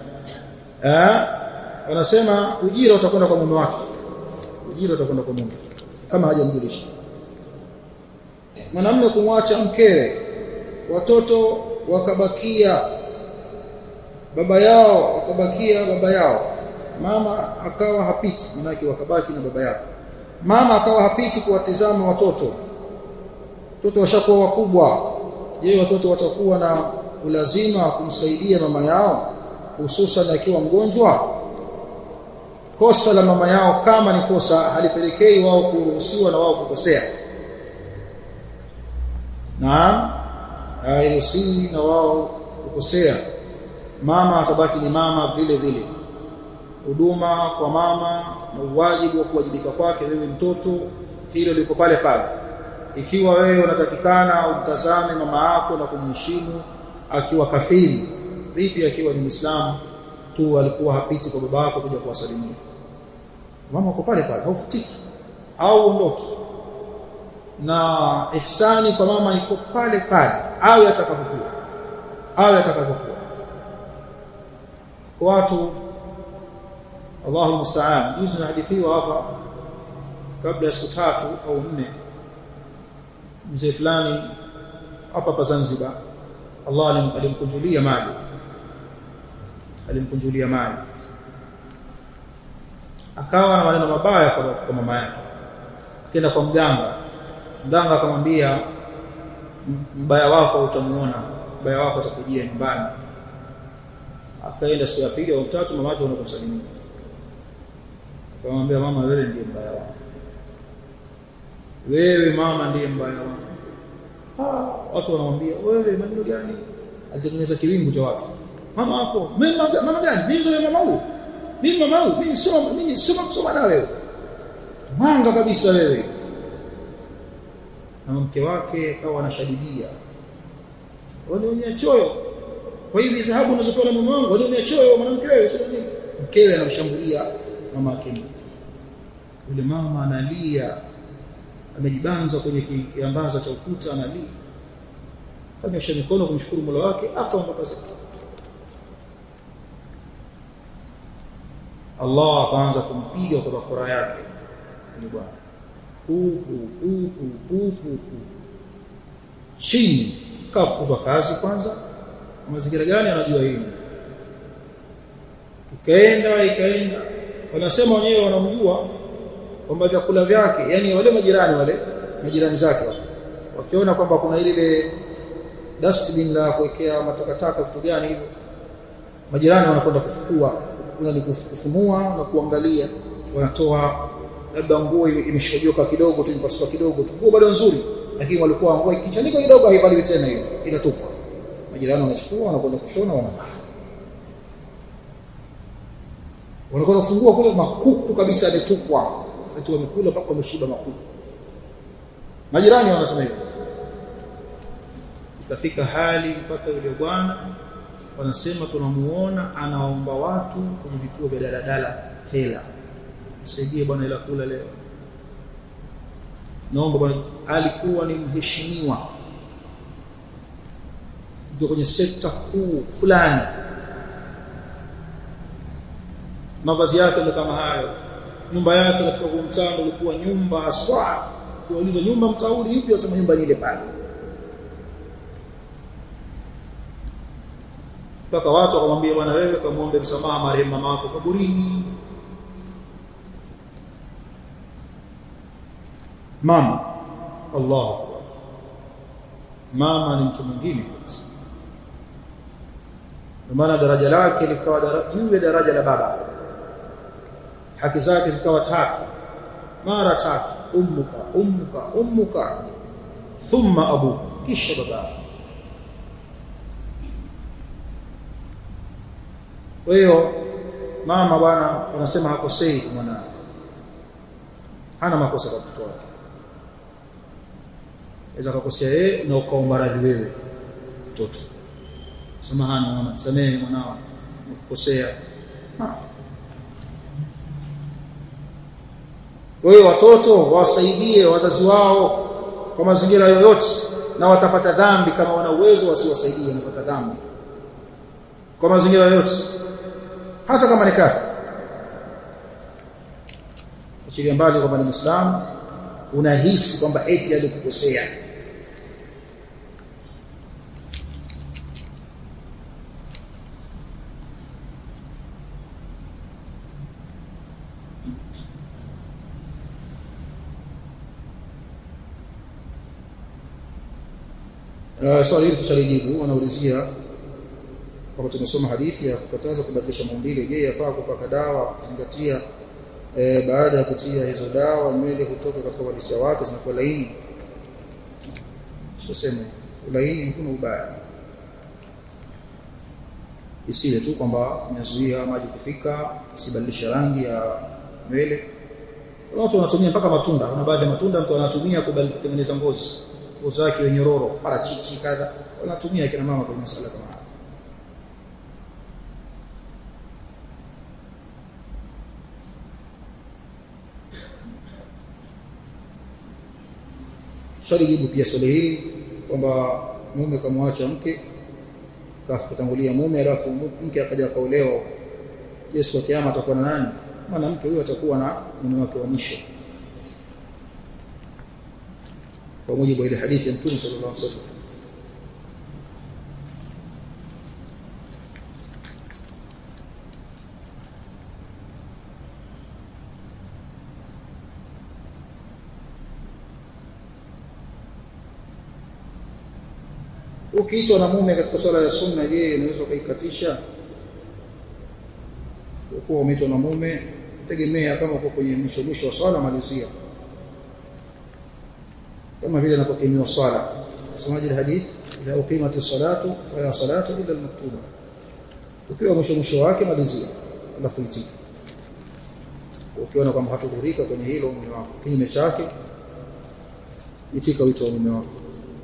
wanasema ujira utakwenda kwa mume wake, ujira utakwenda kwa mume kama hajamjulisha. Mwanamume kumwacha mkewe, watoto wakabakia baba yao, mama akawa hapiti, manake wakabaki na baba yao. Mama akawa hapiti kuwatazama watoto washakuwa wakubwa. Je, watoto watakuwa na ulazima kumsaidia mama yao, hususan akiwa mgonjwa? Kosa la mama yao kama ni kosa halipelekei wao kuruhusiwa na wao kukosea. Naam, hairuhusiwi na wao kukosea. Mama atabaki ni mama vile vile. Huduma kwa mama na wajibu wa kuwajibika kwake wewe mtoto, hilo liko pale pale. ikiwa wewe unatakikana umtazame mama yako na kumheshimu akiwa kafiri, vipi akiwa ni Muislamu tu alikuwa hapiti kwa baba yako kuja kuwasalimia? Mama uko pale pale, haufutiki au ondoki. Na ihsani kwa mama iko pale pale au atakapokuwa. Kwa watu Allahu musta'an. Juzi nahadithiwa hapa kabla ya siku 3 au 4, mzee fulani hapa Zanzibar, Allah alimkunjulia mali, akawa na maneno mabaya kwa mama yake. Akaenda kwa mganga akamwambia, mbaya wako utamuona, mbaya wako atakujia nyumbani. Akaenda siku ya pili au 3, mama yake anakumsalimia, akamwambia, mama wewe ndiye mbaya wako, wewe mama ndiye mbaya wako. Watu wanamwambia, wewe maneno gani? Alitengeneza kiwingu cha watu. Mama wako, mama gani? Mimi ndio mama huyu. Mimi soma na wewe. Mwanga kabisa wewe. Na mke wake akawa anashadidia, wanaonia choyo, kwa hivi dhahabu unazopewa na mume wangu, wanaonia choyo mwanamke wewe, sio nini? Mkewe anamshambulia mama yake. Yule mama analia, amejibanza kwenye kiambaza cha ukuta, analia, kanyosha mikono kumshukuru Mola wake, akaondoka zake. Allah akaanza kumpiga kwa bakora yake ni bwana, chini kafukuzwa kazi. Kwanza mazingira gani anajua hili? Ikaenda wanasema wenyewe wanamjua kwamba vyakula vyake, yani wale majirani zake wakiona kwamba kuna ile dustbin la kuwekea matakataka vitu gani hivyo, majirani wanakwenda kufukua, kuna ni kufunua na kuangalia, wanatoa labda nguo imeshojoka kidogo tu, impasuka kidogo tu, nguo bado nzuri, lakini walikuwa nguo ikichanika kidogo haivaliwi tena, hiyo inatupwa. Majirani wanachukua, wanakwenda kushona, wanavaa. Wanakwenda kufungua kule, makuku kabisa yametupwa, watu wamekula mpaka wameshiba makuku. Majirani wanasema hivyo. Ikafika hali mpaka yule bwana wanasema tunamuona anaomba watu kwenye vituo vya daladala hela, msaidie bwana ila kula leo, naomba bwana. Alikuwa ni mheshimiwa, yuko kwenye sekta kuu fulani, mavazi yake ndio kama hayo, nyumba yake katika kumtando ilikuwa nyumba aswa. Kuuliza nyumba mtauli ipi, wasema nyumba ile pale. Mpaka watu wakamwambia, bwana wewe kamuombe msamaha marehemu mama wako kaburini. Mama, Allah, mama ni mtu mwingine kabisa. Kwa maana daraja lake likawa juu ya daraja la baba, haki zake zikawa 3 mara 3, ummuka thumma abuka, kisha baba. Kwa hiyo mama bwana wanasema hakosei mwana, hana makosa kwa mtoto wake. Aweza kukosea yeye na ukaomba radhi wewe mtoto, samahani mama, samehe mwanao nikukosea. Kwa hiyo watoto wasaidie wazazi wao kwa mazingira yoyote, na watapata dhambi. Kama wana uwezo wasiwasaidie, wanapata dhambi kwa mazingira yoyote, hata kama ni kafiri. Usilie mbali kwamba ni Muislamu, unahisi kwamba eti alikukosea. Swali hili tushalijibu. Wanaulizia kwa tumesoma hadithi ya kukataza kubadilisha maumbile. Je, yafaa kupaka dawa kuzingatia baada ya kutia hizo dawa nywele kutoka katika uhalisia wake zinakuwa laini? Siseme laini kuna ubaya, isiwe tu kwamba inazuia maji kufika, isibadilisha rangi ya nywele, Watu wanatumia mpaka matunda. Kuna baadhi ya matunda mtu anatumia kutengeneza ngozi yake yenye nyororo, parachichi kadha. Wanatumia kina mama kwenye masala kama haya. Swali jibu pia swali hili kwamba mume kamwacha mke kafutangulia mume alafu mke akaja kaolewa. Yesu kwa kiyama atakuwa na nani? Mwanamke huyo atakuwa na mume wake wa mwisho. Kwa mujibu wa ile hadithi ya Mtume sallallahu alaihi wasallam. Ukiitwa na mume katika swala ya sunna, je, unaweza kuikatisha? Kwa umeitwa na mume, tegemea kama uko kwenye mwisho wa swala, malizia. Kama vile anapokimiwa swala. Semaji hadithi, idha uqimati salatu fala salatu illa al-maktuba. Ukiwa mwisho wake malizia, alafu itika. Ukiona kwamba hatudhurika kwenye hilo mume wako, kinyume chake itika wito wa mume wako.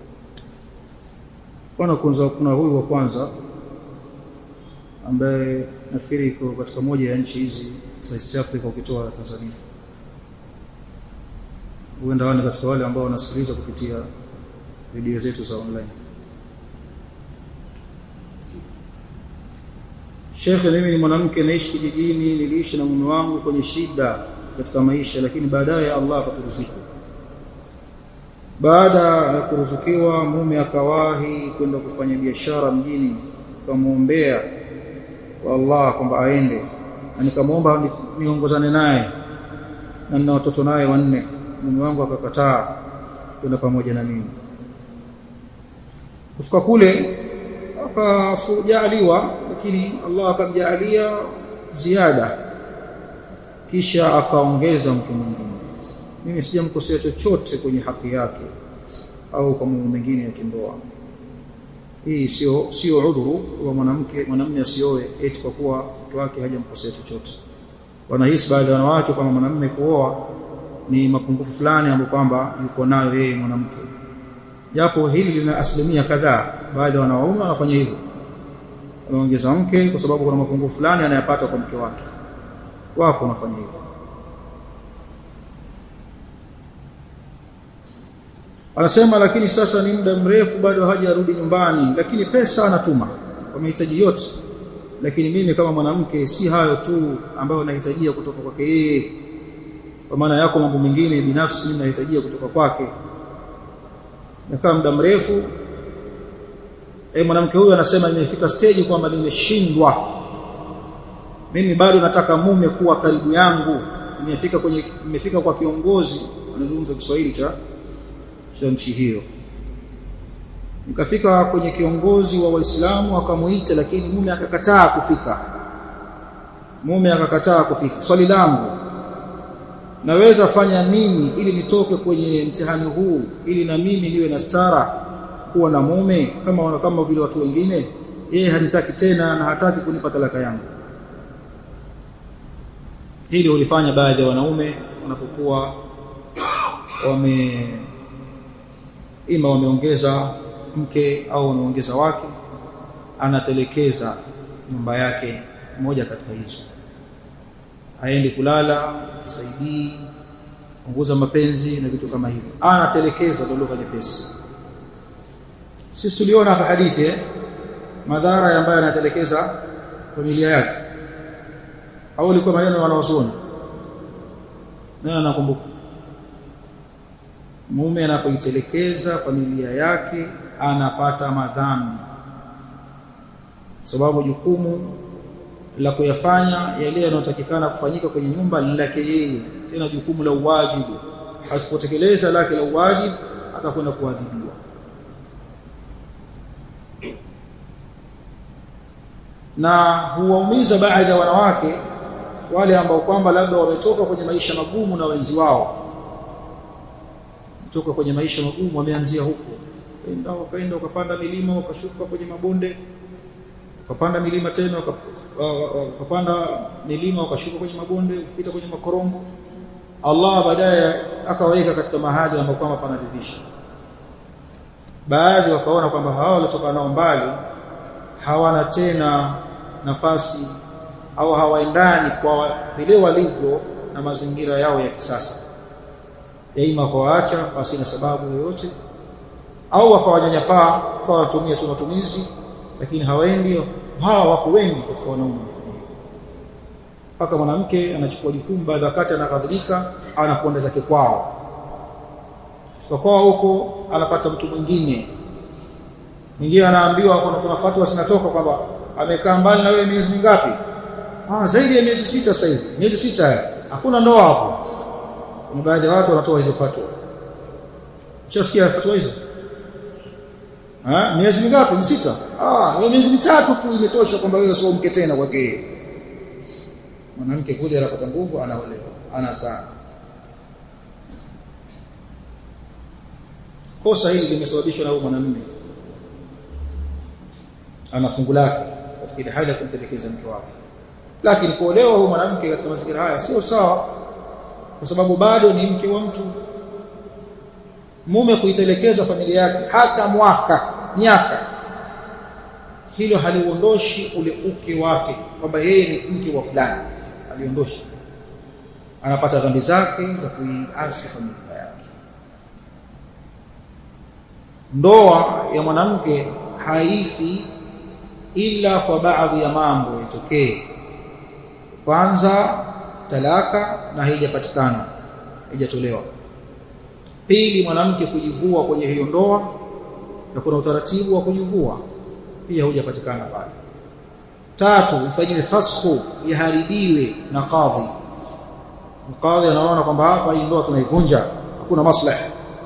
Kuna huyu wa kwanza ambaye nafikiri iko katika moja ya nchi hizi za East Africa ukitoa Tanzania. Huenda wale katika wale ambao wanasikiliza kupitia video zetu za online. Sheikh, mimi ni mwanamke naishi kijijini, niliishi na mume wangu kwenye shida katika maisha, lakini baadaye Allah akaturuzuku. Baada ya kuruzukiwa mume akawahi kwenda kufanya biashara mjini, kamuombea kwa Allah kwamba aende, na nikamuomba niongozane naye na nina watoto naye 4. Mume wangu akakataa kwenda pamoja na mimi. Kufika kule akafujaliwa, lakini Allah akamjalia ziada, kisha akaongeza mke mwingine. Mimi sijamkosea chochote kwenye haki yake au kwa mambo mengine ya kindoa. Hii sio udhuru kwa mwanamume asioe eti kwa kuwa mke wake hajamkosea chochote. Wanahisi baadhi ya wanawake kama mwanamume kuoa ni mapungufu fulani ambayo kwamba yuko nayo yeye mwanamke. Japo hili lina asilimia kadhaa, baadhi ya wanaume wanafanya hivyo. Wanaongeza mke kwa sababu kuna mapungufu fulani anayapata kwa mke wake. Wako wanafanya hivyo. Anasema lakini sasa ni muda mrefu bado hajarudi nyumbani, lakini pesa anatuma kwa mahitaji yote. Lakini mimi kama mwanamke si hayo tu ambayo nahitajia kutoka kwake yeye. Kwa maana yako mambo mengine binafsi mimi nahitajia kutoka kwake. Na kama muda mrefu mwanamke huyu anasema nimefika stage kwamba nimeshindwa. Mimi bado nataka mume kuwa karibu yangu. Nimefika kwa kiongozi, anazungumza Kiswahili cha nchi hiyo. Nikafika kwenye kiongozi wa Waislamu akamuita, lakini mume akakataa kufika. Swali langu, naweza fanya nini ili nitoke kwenye mtihani huu, ili na mimi niwe na stara kuwa na mume kama vile watu wengine? Yeye hanitaki tena na hataki kunipa talaka yangu. Hili ulifanya baadhi ya wanaume wanapokuwa wameongeza mke au wameongeza wake, anatelekeza nyumba yake moja katika hizo. Haendi kulala, saidii, punguza mapenzi na vitu kama hivyo. Anatelekeza ndio lugha nyepesi. Sisi tuliona hapa hadithi madhara ambayo anatelekeza familia yake. Au ilikuwa maneno ya wanawazuoni. Nani nakumbuka? Mume anapoitelekeza familia yake anapata madhambi, sababu jukumu la kuyafanya yale yanayotakikana kufanyika kwenye nyumba lake yeye, tena jukumu la wajibu. Asipotekeleza lake la wajibu atakwenda kuadhibiwa. Na huwaumiza baadhi ya wanawake wale ambao kwamba labda wametoka kwenye maisha magumu na wenzi wao. Kutoka kwenye maisha magumu wameanzia huko. Wakaenda wakapanda milima, wakashuka kwenye mabonde, wakapanda milima tena, wakapanda milima, wakashuka kwenye mabonde, kupita kwenye makorongo. Allah baadaye akaweka katika mahali ambapo kama panaridhisha. Baadhi wakaona kwamba hao walitoka nao mbali hawana tena nafasi au hawaendani kwa vile walivyo na mazingira yao ya kisasa, yaima kuwaacha basi na sababu yoyote, au wakawanyanyapaa kwa watumia tu matumizi, lakini hawaendi. Hawa wako wengi katika wanaume mpaka mwanamke anachukua jukumu baada wakati anakadhirika anaponda zake kwao, fika kwao huko anapata mtu mwingine anaambiwa kuna fatwa zinatoka kwamba amekaa mbali na wewe miezi mingapi? Zaidi ya miezi 6 sasa hivi. Miezi 6 hakuna ndoa hapo. Kuna baadhi ya watu wanatoa hizo fatwa. Ushasikia fatwa hizo? Miezi mingapi? 6. Wewe miezi 3 tu imetosha kwamba wewe sio mke tena kwake. Mwanamke kule anapata nguvu, anaolewa, anazaa. Kosa hili limesababishwa na huyo mwanamume. Ana fungu lake katika ile hali ya kumtelekeza mke wake. Lakini kuolewa huyo mwanamke katika mazingira haya sio sawa, kwa sababu bado ni mke wa mtu. Mume kuitelekeza familia yake hata miaka, hilo haliondoshi ule uke wake kwamba yeye ni mke wa fulani, aliondoshi. Anapata dhambi zake za kuiasi familia yake. Ndoa ya mwanamke haifi ila kwa baadhi ya mambo yatokee. Kwanza talaka na haijapatikana, haijatolewa. Pili, mwanamke kujivua kwenye hiyo ndoa, na kuna utaratibu wa kujivua pia hujapatikana bado. Tatu, ifanywe fasakhu, iharibiwe na kadhi. Kadhi anaona kwamba hapa hii ndoa tunaivunja, hakuna maslahi,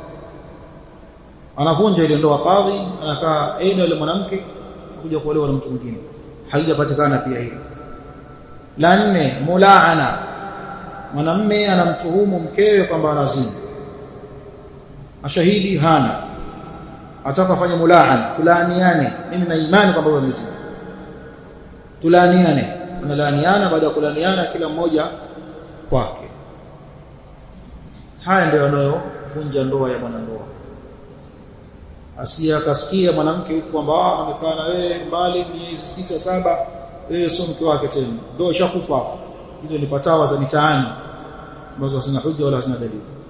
anavunja ile ndoa. Kadhi anakaa ile mwanamke kuja kuolewa na mtu mwingine, haijapatikana pia hilo. La 4, mulaana, mwanamume anamtuhumu mkewe kwamba anazini, mashahidi hana, ataka afanye mulaana, tulaaniane, mimi na imani kwamba wewe umezini, tulaaniane. Tunalaaniana, baada ya kulaaniana kila mmoja kwake. Haya ndio yanayovunja ndoa ya mwanandoa. Asiye akasikia mwanamke huko kwamba amekaa na wewe mbali miezi 6-7, wewe sio mke wake tena, ndoa ishakufa. Hizo ni fatawa za mitaani ambazo hazina hujja wala hazina dalili.